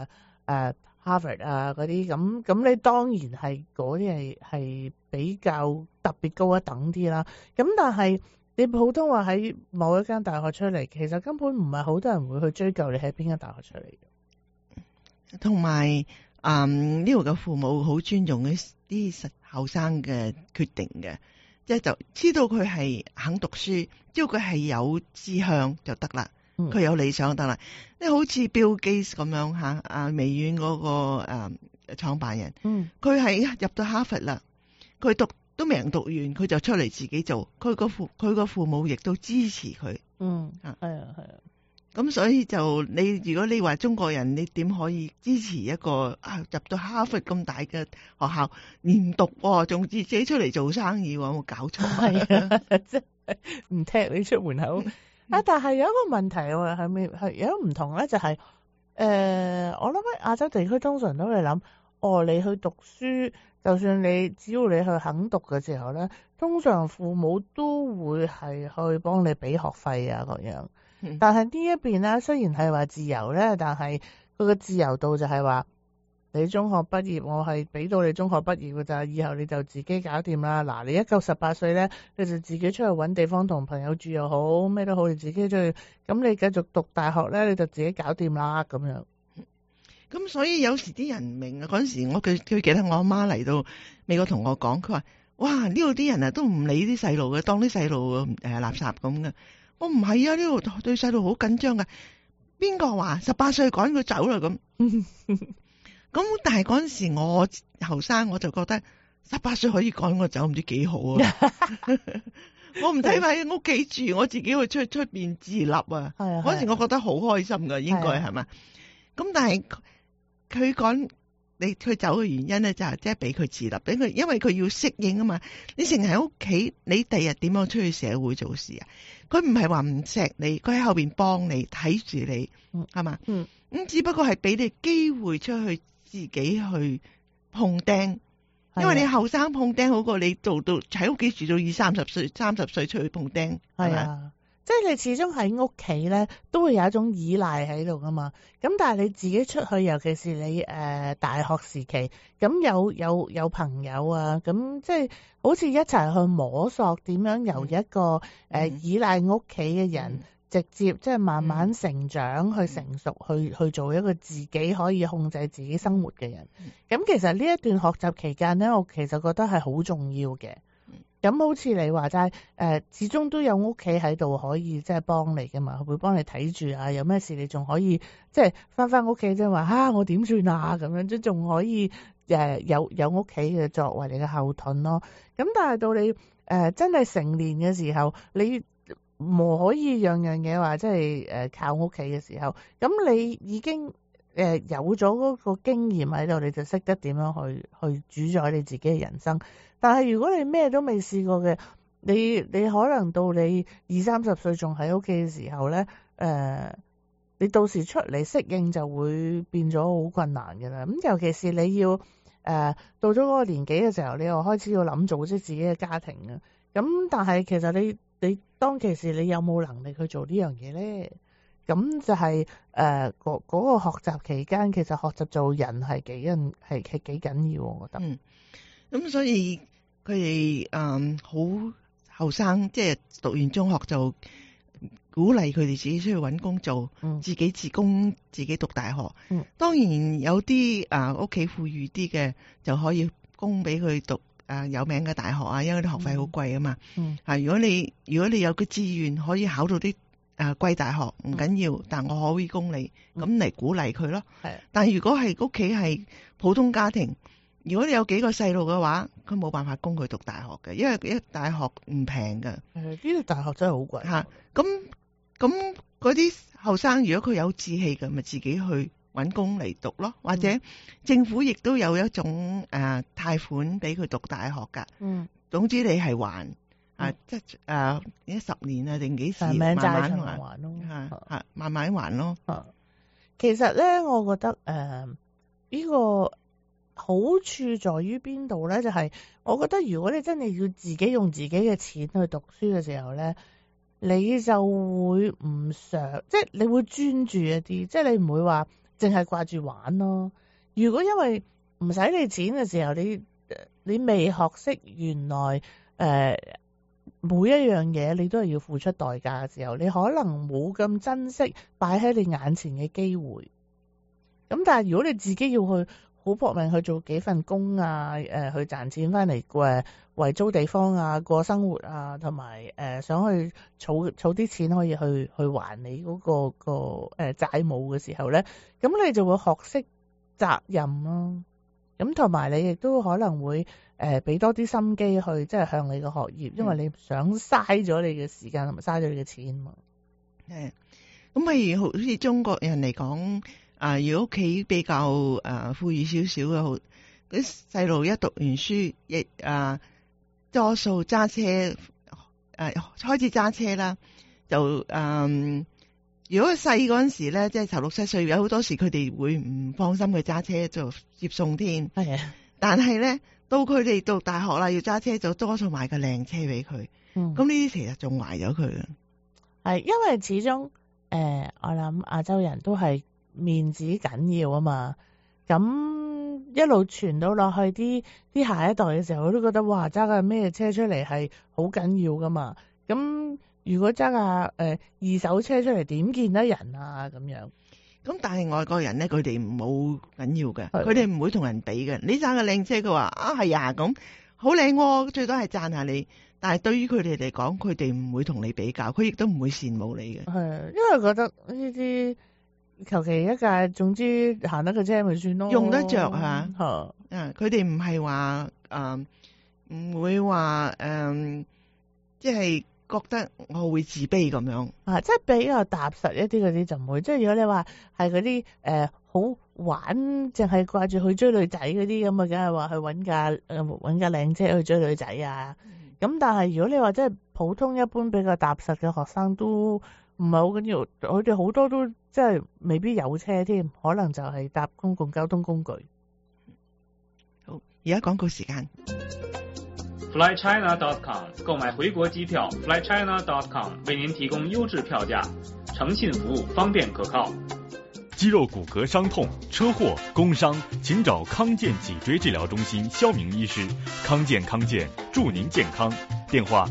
Harvard 啊嗰啲，咁你當然係嗰啲係比較特別高一等啲啦。咁但係你普通話喺某一間大學出嚟，其實根本唔係好多人會去追究你喺邊間大學出嚟嘅。同埋呢度嘅父母好尊重啲後生嘅決定嘅，即係就知道佢係肯讀書，只要佢係有志向就得啦，佢有理想就得啦。你好似 Bill Gates 咁樣嚇，微軟嗰個創辦人，佢係入到哈佛啦，佢讀都未讀完，佢就出嚟自己做，佢個父母亦都支持佢。 係啊。 咁所以就如果你話中國人，你點可以支持一個入到哈佛咁大嘅學校，連讀仲自己出嚟做生意，有冇搞錯？ 係啊，即係唔踢你出門口。但係有一個問題喎，係咪係有唔同咧？就係我諗喺亞洲地區通常都會諗，你去讀書，就算只要你去肯讀嘅時候咧，通常父母都會係去幫你俾學費啊嗰樣。但係呢一邊咧，雖然係話自由咧，但係佢個自由度就係話，你中學畢業，我係俾到你中學畢業㗎咋，以後你就自己搞掂啦。嗱，你一夠18歲咧，你就自己出去揾地方同朋友住又好，咩都好，你自己出去。咁你繼續讀大學咧，你就自己搞掂啦咁樣。 咁所以有時啲人唔明啊，嗰陣時佢記得我阿媽嚟到美國同我講，佢話：哇，呢度啲人啊都唔理啲細路嘅，當啲細路垃圾咁嘅。我唔係啊，呢度對細路好緊張噶。邊個話18歲趕佢走啦咁？咁但係嗰陣時我後生，我就覺得18歲可以趕我走，唔知幾好啊！我唔使喺屋企住，我自己去出邊自立啊！嗰時我覺得好開心噶，應該係嘛？咁但係佢趕佢走嘅原因咧，就係即係俾佢自立，俾佢，因為佢要適應啊嘛。你成日喺屋企，你第日點樣出去社會做事啊？佢唔係話唔錫你，佢喺後邊幫你睇住你，係嘛？咁只不過係俾你機會出去自己去碰釘，因為你後生碰釘好過你做到喺屋企住到30歲出去碰釘，係嘛？ 即係你始終喺屋企咧，都會有一種依賴喺度噶嘛。咁但係你自己出去，尤其是你大學時期，咁有朋友啊，咁即係好似一齊去摸索點樣由一個依賴屋企嘅人，直接即係慢慢成長去成熟，去做一個自己可以控制自己生活嘅人。咁其實呢一段學習期間咧，我其實覺得係好重要嘅。咁好似你話齋，始終都有屋企喺度可以即係幫你噶嘛，會幫你睇住啊，有咩事你仲可以即係翻屋企即係話我點算啊咁樣，即仲可以有屋企嘅作為你嘅後盾咯。咁但係到你真係成年嘅時候，你唔可以樣樣嘢話即係靠屋企嘅時候，咁你已經有咗嗰個經驗喺度，你就識得點樣去主宰你自己嘅人生。但係如果你咩都未試過嘅，你可能到你20-30歲仲喺屋企嘅時候咧，你到時出嚟適應就會變咗好困難嘅啦。咁尤其是你要到咗嗰個年紀嘅時候，你又開始要諗組織自己嘅家庭啊。咁但係其實你當其時你有冇能力去做呢樣嘢咧？咁就係嗰個學習期間，其實學習做人係幾緊要，我覺得。 咁所以佢哋好後生，即係讀完中學就鼓勵佢哋自己出去揾工做，自己自供，自己讀大學。當然有啲屋企富裕啲嘅就可以供俾佢讀有名嘅大學啊，因為啲學費好貴啊嘛。如果你有個志願可以考到啲貴大學，唔緊要，但我可以供你，咁嚟鼓勵佢咯。但係如果係屋企係普通家庭，如果你有幾個細路嘅話，佢冇辦法供佢讀大學嘅，因為一大學唔平㗎。 呢個大學真係好貴嚇。 咁嗰啲後生，如果佢有志氣嘅，咪自己去揾工嚟讀咯，或者政府亦都有一種貸款俾佢讀大學㗎。總之你係還即係10年啊定幾時慢慢還咯，慢慢還咯。 其實咧，我覺得呢個好處在於邊度咧？就係我覺得如果你真係要自己用自己嘅錢去讀書嘅時候咧，你就會唔想，即係你會專注一啲，即係你唔會話淨係掛住玩咯。如果因為唔使你錢嘅時候，你未學識原來每一樣嘢你都係要付出代價嘅時候，你可能冇咁珍惜擺喺你眼前嘅機會。咁但係如果你自己要去好搏命去做幾份工啊，去賺錢翻嚟為租地方啊，過生活啊，同埋想去儲啲錢可以去還你嗰個債務嘅時候咧，咁你就會學識責任咯。咁同埋你亦都可能會俾多啲心機去即係向你嘅學業，因為你唔想嘥咗你嘅時間同埋嘥咗你嘅錢嘛。 咁譬如好似中國人嚟講。如果屋企比較富裕少少嘅，嗰啲細路一讀完書，亦多數揸車開始揸車啦，就如果細嗰陣時咧，即係16、17歲，有好多時佢哋會唔放心去揸車就接送添。但係咧，到佢哋讀大學啦，要揸車就多數買個靚車俾佢。咁呢啲其實仲壞咗佢。 係因為始終我諗亞洲人都係。面子緊要啊嘛，咁一路傳到落去啲下一代嘅時候，我都覺得哇，揸架咩車出嚟係好緊要噶嘛。咁如果揸架二手車出嚟，點見得人啊咁樣？ 咁但係外國人咧，佢哋冇緊要嘅，佢哋唔會同人比嘅。你揸架靚車，佢話係啊咁好靚，最多係讚下你。但係對於佢哋嚟講，佢哋唔會同你比較，佢亦都唔會羨慕你嘅。 因為覺得呢啲。求其一架，總之行得嘅車咪算咯， 用得着吓。佢哋唔係話唔會話即係覺得我會自卑咁樣。 即係比較踏實一啲嗰啲就唔會。即係如果你話係嗰啲好玩，淨係掛住去追女仔嗰啲咁啊，梗係話去搵架靚車去追女仔啊。咁但係如果你話即係普通一般比較踏實嘅學生都。唔係好緊要，佢哋好多都即係未必有車添，可能就係搭公共交通工具。 好，而家廣告時間。 FlyChina.com 購買回國機票 ，FlyChina.com 為您提供優質票價，誠信服務，方便可靠。 肌肉骨骼傷痛、車禍、工傷，請找康健脊椎治療中心肖明醫師。康健，祝您健康。電話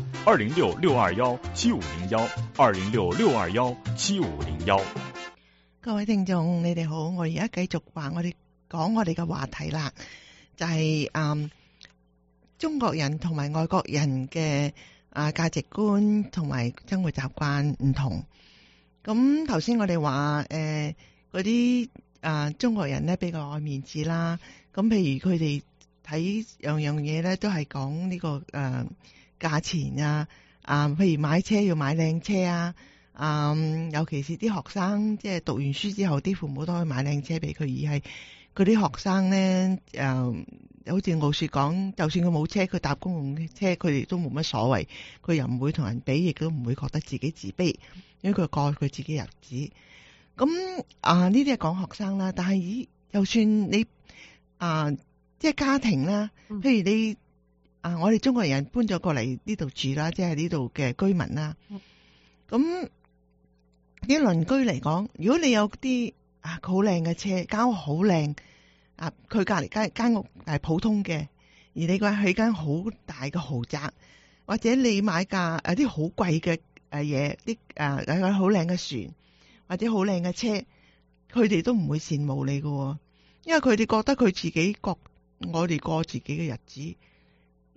206-621-7501，206-621-7501。 各位聽眾，你哋好，我而家繼續講我哋嘅話題啦，就係中國人同埋外國人嘅價值觀同埋生活習慣唔同。咁頭先我哋話嗰啲中國人咧比較愛面子啦，咁譬如佢哋睇樣嘢咧都係講呢個價錢啊，譬如買車要買靚車啊，尤其是啲學生即係讀完書之後，啲父母都可以買靚車俾佢，而係嗰啲學生咧好似傲雪講，就算佢冇車，佢搭公共車，佢哋都冇乜所謂，佢又唔會同人比，亦都唔會覺得自己自卑，因為佢過佢自己日子。咁呢啲係講學生啦，但係就算你即係家庭啦，譬如你我哋中國人搬咗過嚟呢度住啦，即係呢度嘅居民啦。咁啲鄰居嚟講，如果你有啲好靚嘅車，間屋好靚，佢隔離間屋係普通嘅，而你佢起間好大嘅豪宅，或者你買架啲好貴嘅嘢，啲有好靚嘅船。或者好靚嘅車，佢哋都唔會羨慕你嘅，因為佢哋覺得佢自己我哋過自己嘅日子，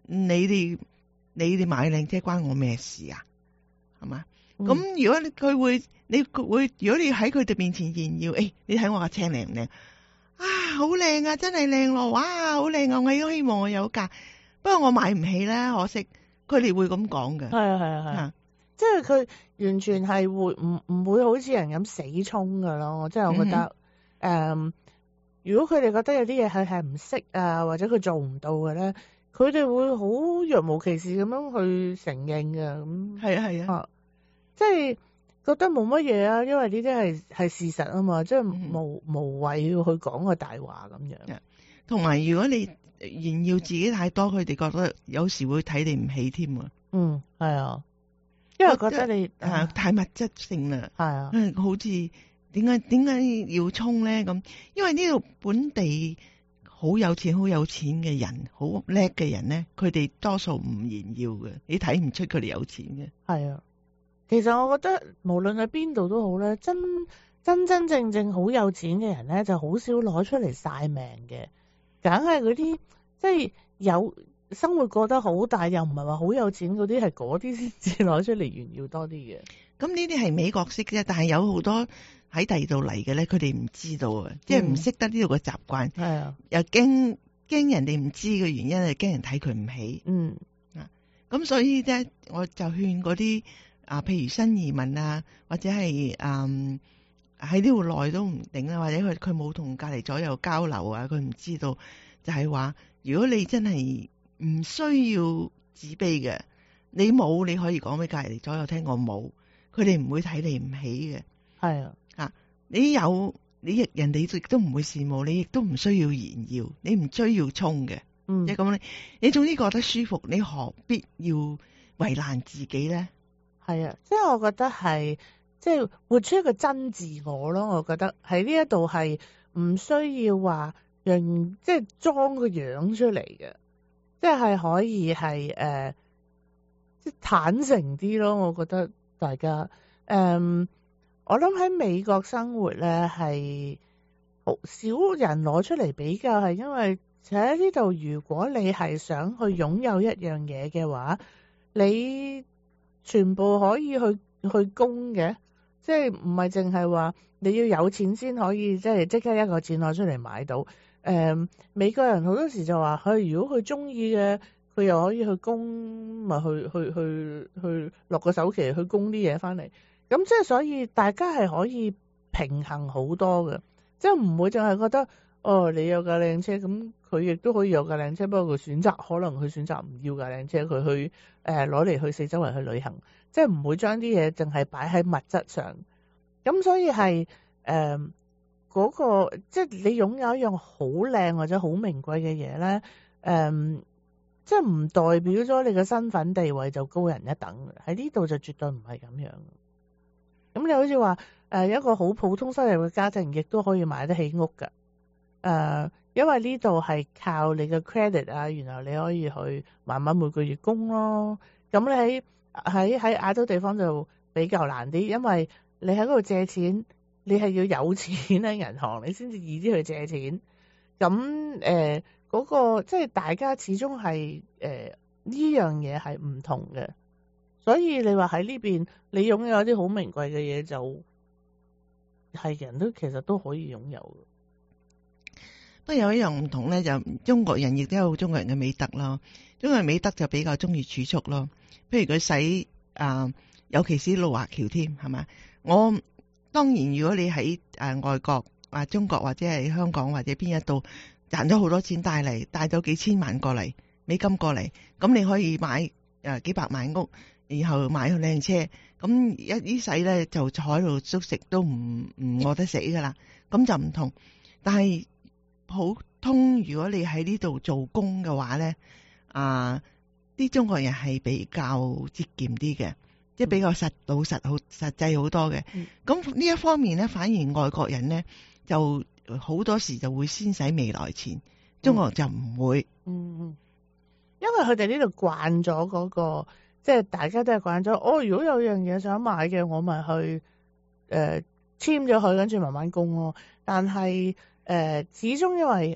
你哋買靚車關我咩事啊？係嘛？咁如果佢會，如果你喺佢哋面前炫耀，你睇我架車靚唔靚？啊，好靚啊，真係靚咯！哇，好靚啊！我都希望我有架，不過我買唔起啦，可惜。佢哋會咁講嘅。 係啊，即係佢完全係會唔會好似人咁死衝噶咯？即係我覺得，如果佢哋覺得有啲嘢係唔識啊，或者佢做唔到嘅咧，佢哋會好若無其事咁樣去承認嘅。咁係啊， 即係覺得冇乜嘢啊，因為呢啲係事實啊嘛，即係無謂要去講個大話咁樣。 同埋如果你炫耀自己太多，佢哋覺得有時會睇你唔起添啊。 係啊，因為覺得你太物質性啦。係啊， 好似點解要衝咧咁？因為呢度本地好有錢嘅人，好叻嘅人咧，佢哋多數唔炫耀嘅，你睇唔出佢哋有錢嘅。 係啊，其實我覺得無論喺邊度都好咧，真正好有錢嘅人咧，就好少攞出嚟晒命嘅，梗係嗰啲即係有生活過得好，但又唔係話好有錢嗰啲，係嗰啲先至攞出嚟炫耀多啲嘅。咁呢啲係美國式啫，但係有好多喺第二度嚟嘅咧，佢哋唔知道啊，即係唔識得呢度嘅習慣。係啊，又驚人哋唔知嘅原因，係驚人睇佢唔起。咁所以咧，我就勸嗰啲譬如新移民啊，或者係喺呢度耐都唔定啦，或者佢冇同隔離左右交流啊，佢唔知道，就係話如果你真係唔需要自卑嘅，你冇你可以講俾隔離左右聽，我冇，佢哋唔會睇你唔起嘅。係啊，你有人哋亦都唔會羨慕你，亦都唔需要炫耀，你唔需要衝嘅。即係咁你總之覺得舒服，你何必要為難自己咧？係啊，即係我覺得係即係活出一個真自我咯。我覺得喺呢一度係唔需要話讓即係裝個樣出嚟嘅，即係可以係即係坦誠啲咯。我覺得大家我諗喺美國生活咧係好少人攞出嚟比較，係因為喺呢度如果你係想去擁有一樣嘢嘅話，你全部可以去供嘅，即係唔係淨係話你要有錢先可以即刻一個錢攞出嚟買到。美國人好多時就話佢如果佢中意嘅，佢又可以去供，咪去落個首期去供啲嘢翻嚟。咁即係所以大家係可以平衡好多嘅，即係唔會淨係覺得你有架靚車，咁佢亦都可以有架靚車，不過佢可能佢選擇唔要架靚車，佢去攞嚟去四周圍去旅行，即係唔會將啲嘢淨係擺喺物質上。咁所以係嗰個即係你擁有一樣好靚或者好名貴嘅嘢咧，即係唔代表咗你嘅身份地位就高人一等，喺呢度就絕對唔係咁樣。咁你好似話一個好普通收入嘅家庭亦都可以買得起屋㗎。因為呢度係靠你嘅 credit 啊，然後你可以去慢慢每個月供咯。咁你喺亞洲地方就比較難啲，因為你喺嗰度借錢，你係要有錢喺銀行，你先至易啲去借錢。咁嗰個即係大家始終係呢樣嘢係唔同嘅，所以你話喺呢邊你擁有啲好名貴嘅嘢，就係人都其實都可以擁有嘅。不過有一樣唔同咧，就中國人亦都有中國人嘅美德咯。中國人美德就比較中意儲蓄咯。譬如佢使尤其是路華僑添，係嘛？我當然如果你喺外國中國或者係香港或者邊一度賺咗好多錢帶咗幾千萬過嚟美金過嚟，咁你可以買幾百萬屋，然後買個靚車，咁一使咧就坐喺度縮食都唔餓得死噶啦。咁就唔同，但係普通如果你喺呢度做工嘅話咧，啲中國人係比較節儉啲嘅，即係比較老實好實際好多嘅。咁呢一方面咧，反而外國人咧就好多時就會先使未來錢，中國人就唔會。 因為佢哋呢度慣咗嗰個，即係大家都係慣咗。如果有樣嘢想買嘅，我咪去簽咗佢，跟住慢慢供咯。但係始終因為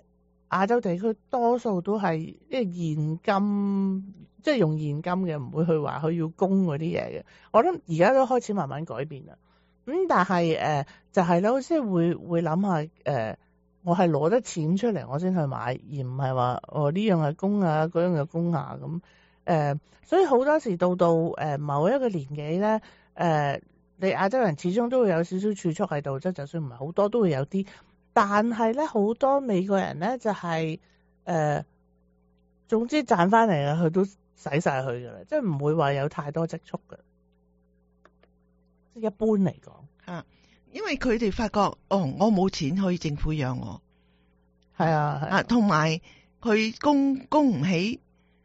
亞洲地區多數都係即係現金，即係用現金嘅，唔會去話佢要供嗰啲嘢嘅。我諗而家都開始慢慢改變啦。但係就係咯，即係會諗下我係攞得錢出嚟我先去買，而唔係話呢樣係供啊，嗰樣係供啊咁。所以好多時到某一個年紀咧，你亞洲人始終都會有少少儲蓄喺度，即係就算唔係好多都會有啲。但係咧好多美國人咧就係總之賺翻嚟嘅佢都使晒佢㗎啦，即係唔會話有太多積蓄嘅。即係一般嚟講， 因為佢哋發覺我冇錢可以政府養我， 係啊， 同埋佢供唔起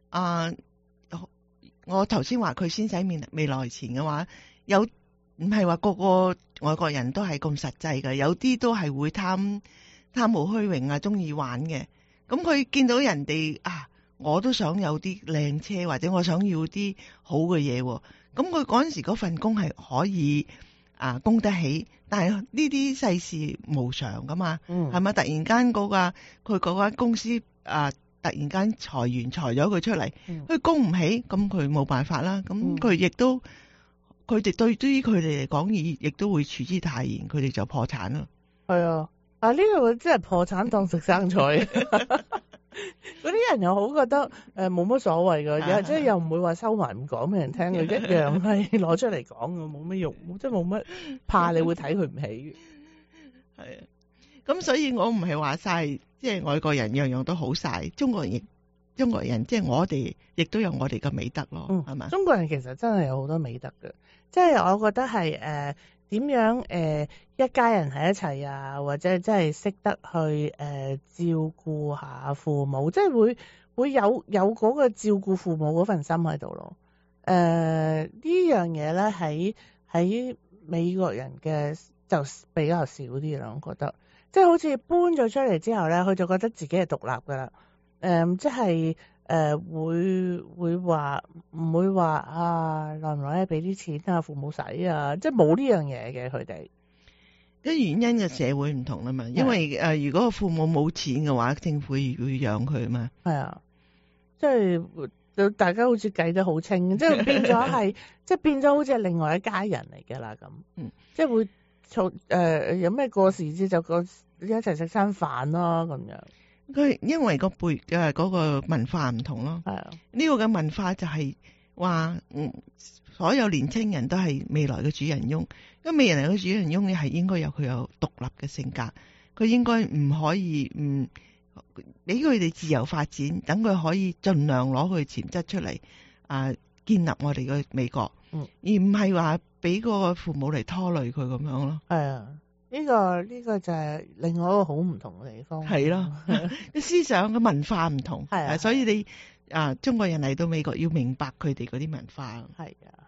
我頭先話佢先使未來錢嘅話，有唔係話個個外國人都係咁實際嘅，有啲都係會貪慕虛榮啊，中意玩嘅。咁佢見到人哋我都想有啲靚車，或者我想要啲好嘅嘢，咁佢嗰陣時嗰份工係可以供得起，但係呢啲世事無常噶嘛，係咪？突然間佢嗰間公司突然間裁員裁咗佢出嚟，佢供唔起，咁佢冇辦法啦。咁佢亦都佢哋對於佢哋嚟講，亦都會處之泰然，佢哋就破產咯。 係啊，呢個真係破產當食生菜。嗰啲人又好覺得冇乜所謂㗎，即係又唔會話收埋唔講俾人聽，佢一樣係攞出嚟講嘅，冇乜用，即係冇乜怕你會睇佢唔起嘅。 係啊，咁所以我唔係話晒，即係外國人樣樣都好晒，中國人即係我哋亦都有我哋嘅美德咯，係嘛？ 中國人其實真係有好多美德嘅，即係我覺得係點樣一家人喺一齊啊，或者真係識得去照顧下父母，即係會有嗰個照顧父母嗰份心喺度咯。呢樣嘢咧喺美國人嘅就比較少啲啦，我覺得。即係好似搬咗出嚟之後咧，佢就覺得自己係獨立噶啦。即係會話唔會話耐唔耐俾啲錢父母使啊，即係冇呢樣嘢嘅佢哋。 嘅原因嘅社會唔同啦嘛，因為如果個父母冇錢嘅話，政府會養佢嘛。係啊， 即係大家好似計得好清，即係變咗係，即係變咗好似係另外一家人嚟嘅啦咁。即係會有咩過時節就一齊食餐飯咯咁樣。 佢因為嗰個文化唔同咯。係啊，呢個嘅文化就係話所有年青人都係未來嘅主人翁。咁未來嘅主人翁咧係應該有佢有獨立嘅性格，佢應該唔可以俾佢哋自由發展，等佢可以盡量攞佢潛質出嚟建立我哋嘅美國，而唔係話俾個父母嚟拖累佢咁樣咯。係啊， 呢個就係另外一個好唔同嘅地方。 係咯，思想嘅文化唔同，係所以你中國人嚟到美國要明白佢哋嗰啲文化。係啊。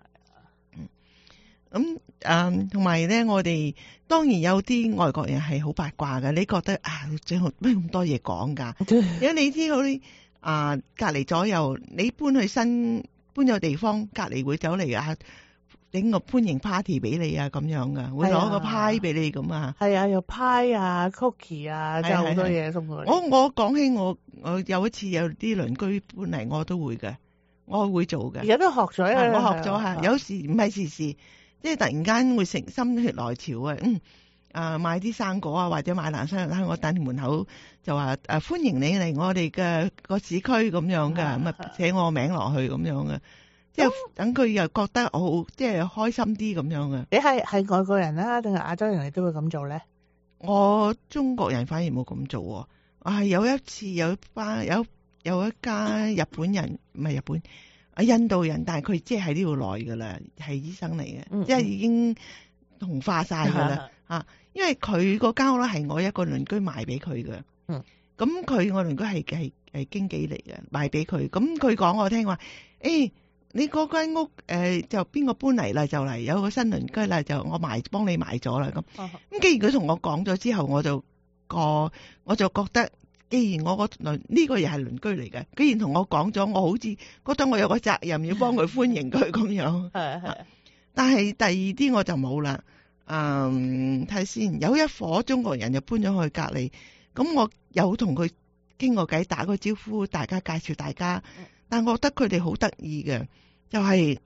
咁同埋咧，我哋當然有啲外國人係好八卦嘅。你覺得最後咩咁多嘢講噶？如果你知好啲隔離左右，你搬咗地方，隔離會走嚟整個歡迎 party 俾你咁樣噶，會攞個派俾你咁啊。係啊， 有派cookie 即係好多嘢送過嚟。 我講起我有一次有啲鄰居搬嚟，我都會嘅，我會做嘅。 而家都學咗啊！ 我學咗下，有時唔係時。即係突然間會成心血來潮買啲生果或者買蘭生喺我等門口就話歡迎你嚟我哋嘅個市區咁樣㗎，咁寫我名落去咁樣嘅，即係等佢又覺得好即係開心啲咁樣嘅。 你係外國人啦，定係亞洲人你都會咁做咧？ 我中國人反而冇咁做喎。有一次有一家日本人，唔係日本。印度人，但係佢即係喺呢度耐噶啦，係醫生嚟嘅，即係已經同化晒噶啦因為佢個間屋咧係我一個鄰居賣俾佢嘅，咁佢我鄰居係經紀嚟嘅，賣俾佢。咁佢講我聽話，你嗰間屋就邊個搬嚟啦？就嚟有個新鄰居啦，就我幫你賣咗啦咁。咁既然佢同我講咗之後，我就覺得。既然我呢個又係鄰居嚟嘅，既然同我講咗，我好似覺得我有個責任要幫佢歡迎佢咁樣。係。但係第二啲我就冇啦。睇先，有一伙中國人就搬咗去隔離，咁我有同佢傾個偈，打個招呼，大家介紹大家。但我覺得佢哋好得意嘅，就係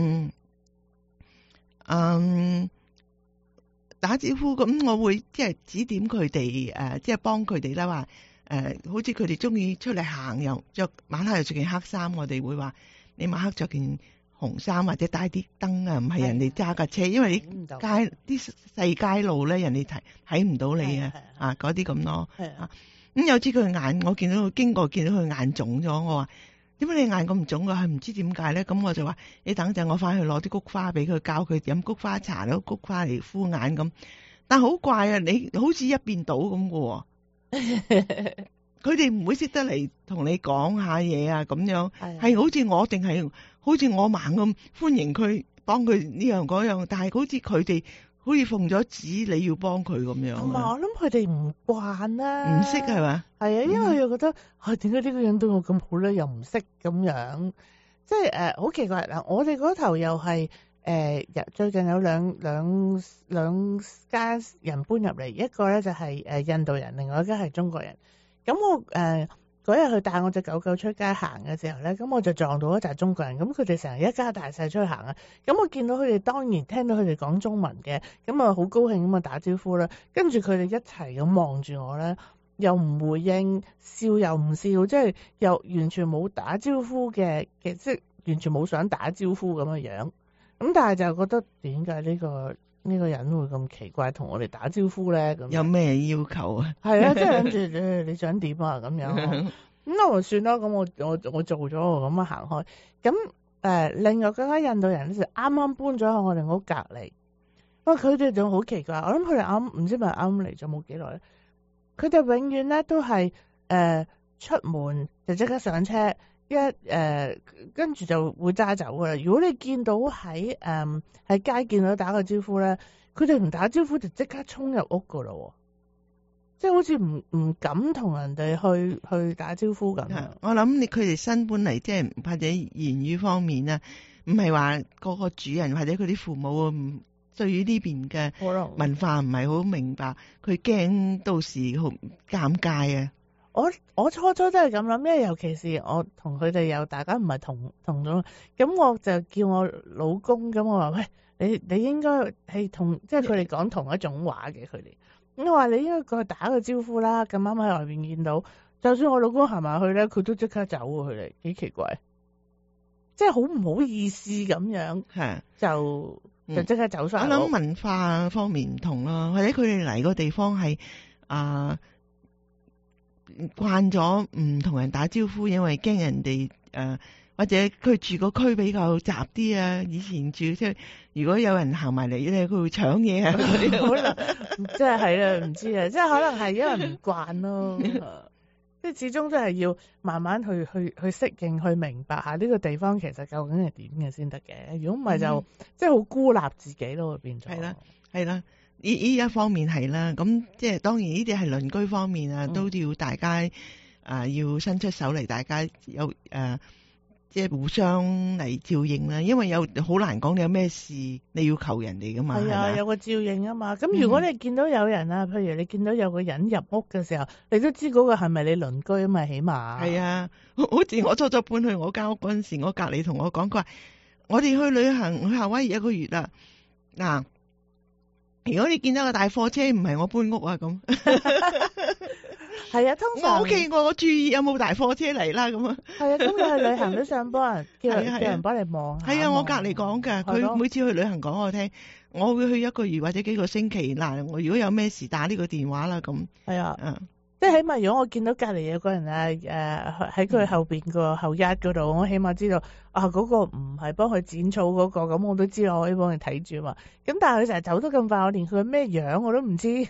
打招呼咁，我會即係指點佢哋即係幫佢哋啦。話好似佢哋中意出嚟行，又着晚黑又着件黑衫，我哋會話你晚黑着件紅衫或者帶啲燈啊，唔係人哋揸架車，因為你街啲細街路咧，人哋睇唔到你啊嗰啲咁咯。咁有次佢眼，我見到佢經過，見到佢眼腫咗，我話點解你眼咁腫㗎？係唔知點解咧？咁我就話你等陣我翻去攞啲菊花俾佢，教佢飲菊花茶，攞菊花嚟敷眼咁。但好怪啊，你好似一邊倒咁嘅。佢哋唔會識得嚟同你講下嘢啊，咁樣係好似我定係好似我盲咁歡迎佢，幫佢呢樣嗰樣，但係好似佢哋好似奉咗旨你要幫佢咁樣。 我諗佢哋唔慣啦， 唔識係嘛？係啊， 因為又覺得點解呢個人對我咁好咧，又唔識咁樣，即係好奇怪嗱。我哋嗰頭又係最近有兩家人搬入嚟，一個咧就係印度人，另外一家係中國人。咁我嗰日去帶我隻狗狗出街行嘅時候咧，咁我就撞到一紮中國人，咁佢哋成日一家大細出去行啊，咁我見到佢哋當然聽到佢哋講中文嘅，咁啊好高興咁啊打招呼啦，跟住佢哋一齊咁望住我咧，又唔回應，笑又唔笑，即係又完全冇打招呼嘅，即係完全冇想打招呼咁嘅樣，咁但係就覺得點解呢個人會咁奇怪同我哋打招呼咧？咁有咩要求啊？ 係啊，即係諗住你想點啊咁樣。咁我算啦，咁我做咗咁啊行開。咁另外嗰家印度人咧就啱啱搬咗去我哋屋隔離。哇！佢哋仲好奇怪，我諗佢哋唔知咪啱嚟咗冇幾耐咧。佢哋永遠咧都係出門就即刻上車。跟住就會揸走噶啦。如果你見到喺街見到打個招呼咧，佢哋唔打招呼就即刻衝入屋噶啦，即係好似唔敢同人哋去打招呼咁。 我諗佢哋新搬嚟，即係或者言語方面啊，唔係話個主人或者佢啲父母對於呢邊嘅文化唔係好明白，佢驚到時好尷尬啊。 我初初都係咁諗，因為尤其是我同佢哋又大家唔係同種，咁我就叫我老公，咁我話喂，你應該係即係佢哋講同一種話嘅佢哋，咁我話你應該過去打個招呼啦。咁啱喺外邊見到，就算我老公行埋去咧，佢都即刻走喎。佢哋幾奇怪，即係好唔好意思咁樣，就即刻走晒。我諗文化方面唔同咯，或者佢哋嚟個地方係慣咗唔同人打招呼，因為驚人哋或者佢住個區比較雜啲啊。以前住即係如果有人行埋嚟咧，佢會搶嘢啊。 可能即係啦，唔知啊，即係可能係因為唔慣咯。即係始終都係要慢慢去適應，去明白下呢個地方其實究竟係點嘅先得嘅。如果唔係就即係好孤立自己咯，會變咗。 係啦。呢一方面係啦，咁即係當然呢啲係鄰居方面啊，都要大家要伸出手嚟，大家有即係互相嚟照應啦。因為有好難講，你有咩事你要求人哋噶嘛。係啊， 有個照應啊嘛。咁如果你見到有人啊，譬如你見到有個人入屋嘅時候，你都知嗰個係咪你鄰居啊嘛？起碼係啊，好似我初搬去我間屋嗰陣時，我隔離同我講，佢話我哋去旅行去夏威夷1個月啦。嗱，如果你見到個大貨車，唔係我搬屋啊咁。 係啊，通常我 OK，我注意有冇大貨車嚟啦咁啊。 係啊，咁你去旅行都想幫人叫人幫你望下。 係啊，我隔離講㗎，佢每次去旅行講我聽，我會去1個月或者幾個星期。嗱，我如果有咩事打呢個電話啦咁。係啊， 即係起碼如果我見到隔離有個人喺佢後邊個後一嗰度，我起碼知道嗰個唔係幫佢剪草嗰個，咁我都知道我可以幫佢睇住嘛。咁但係佢成日走得咁快，我連佢咩樣我都唔知。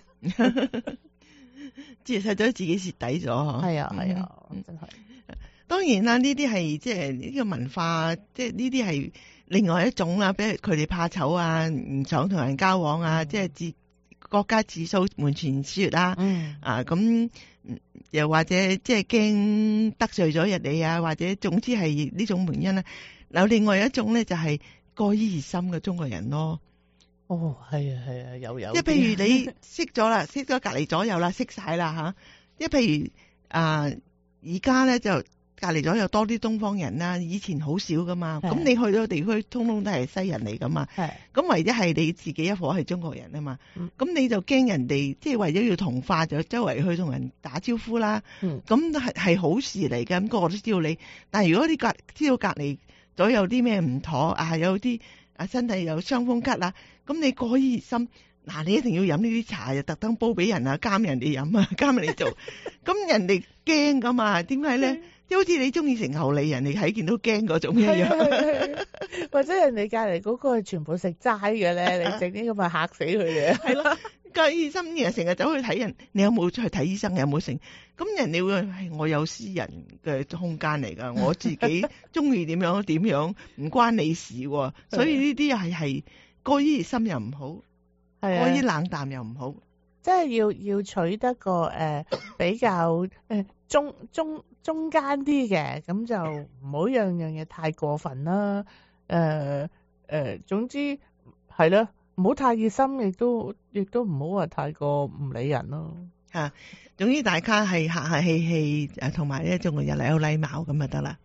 即係睇咗自己蝕底咗。係啊，真係。當然啦，呢啲係即係呢個文化，即係呢啲係另外一種啦。比如佢哋怕醜啊，唔想同人交往啊，即係國家自掃門前雪啦。咁又或者即係驚得罪咗人哋啊，或者總之係呢種原因啦。有另外一種咧，就係過於熱心嘅中國人咯。 哦，係啊，有。 即係譬如你識咗啦，識咗隔離左右啦，識晒啦吓。即係譬如而家咧就隔離咗有多啲東方人啦，以前好少噶嘛。咁你去到地區，通通都係西人嚟噶嘛。咁唯一係你自己一伙係中國人啊嘛。咁你就驚人哋即係為咗要同化，就周圍去同人打招呼啦。咁係好事嚟嘅，咁個個都知道你。但係如果你知道隔離咗有啲咩唔妥啊，有啲身體有傷風咳啦，咁你過熱心。嗱，你一定要飲呢啲茶，就特登煲俾人啊，監人哋飲啊，監人哋做，咁人哋驚噶嘛？點解咧？即係好似你中意食牛脷，人哋睇見都驚嗰種一樣， 或者人哋隔離嗰個係全部食齋嘅咧，你整啲咁咪嚇死佢嘅。 係咯，個醫生人成日走去睇人，你有冇出去睇醫生？有冇成？咁人哋會係我有私人嘅空間嚟㗎，我自己中意點樣點樣，唔關你事喎。所以呢啲係過於熱心又唔好。過於冷淡又唔好， 即係要取得個比較中間啲嘅，咁就唔好樣樣嘢太過分啦。總之係咯，唔好太熱心，亦都唔好話太過唔理人咯。 總之大家係客客氣氣，同埋咧仲有禮貌咁就得啦。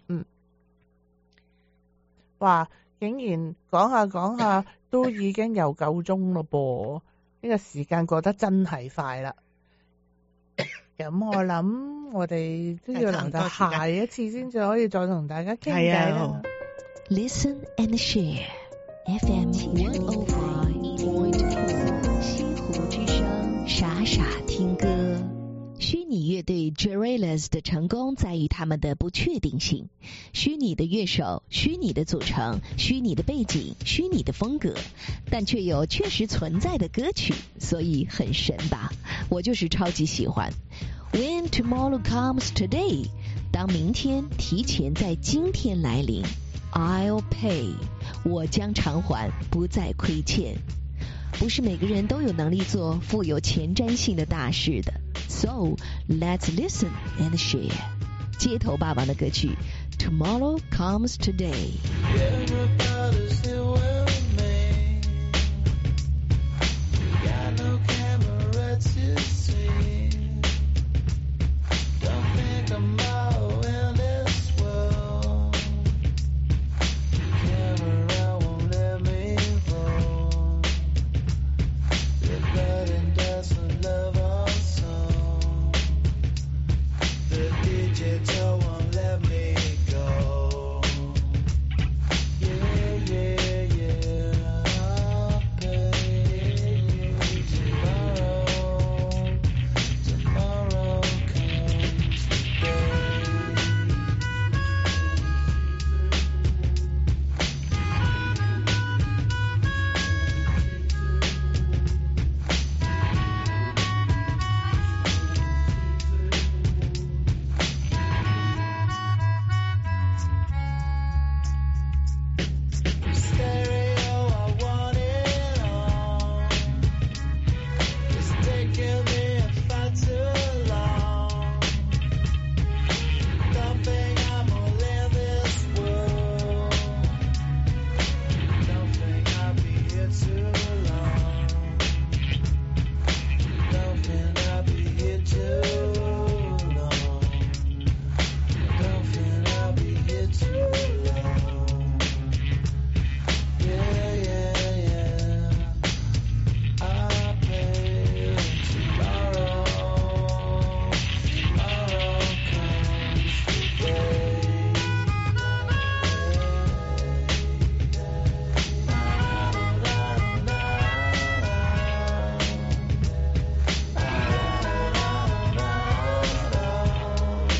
哇！竟然講下都已經有夠鐘咯噃，呢個時間過得真係快啦。咁我諗我哋都要留到下一次先至可以再同大家傾偈啦。 Listen and share FM 105.4西湖之聲，傻傻聽歌。虛擬樂隊 Jerrillas 的成功在於他們的不確定性，虛擬的樂手，虛擬的組成，虛擬的背景，虛擬的風格，但卻有確實存在的歌曲，所以很神吧？我就是超級喜歡。When tomorrow comes today， 當明天提前在今天來臨 ，I'll pay， 我將償還，不再虧欠。不是每個人都有能力做富有前瞻性的大事的。So let's listen and share。街頭霸王的歌曲 Tomorrow Comes Today。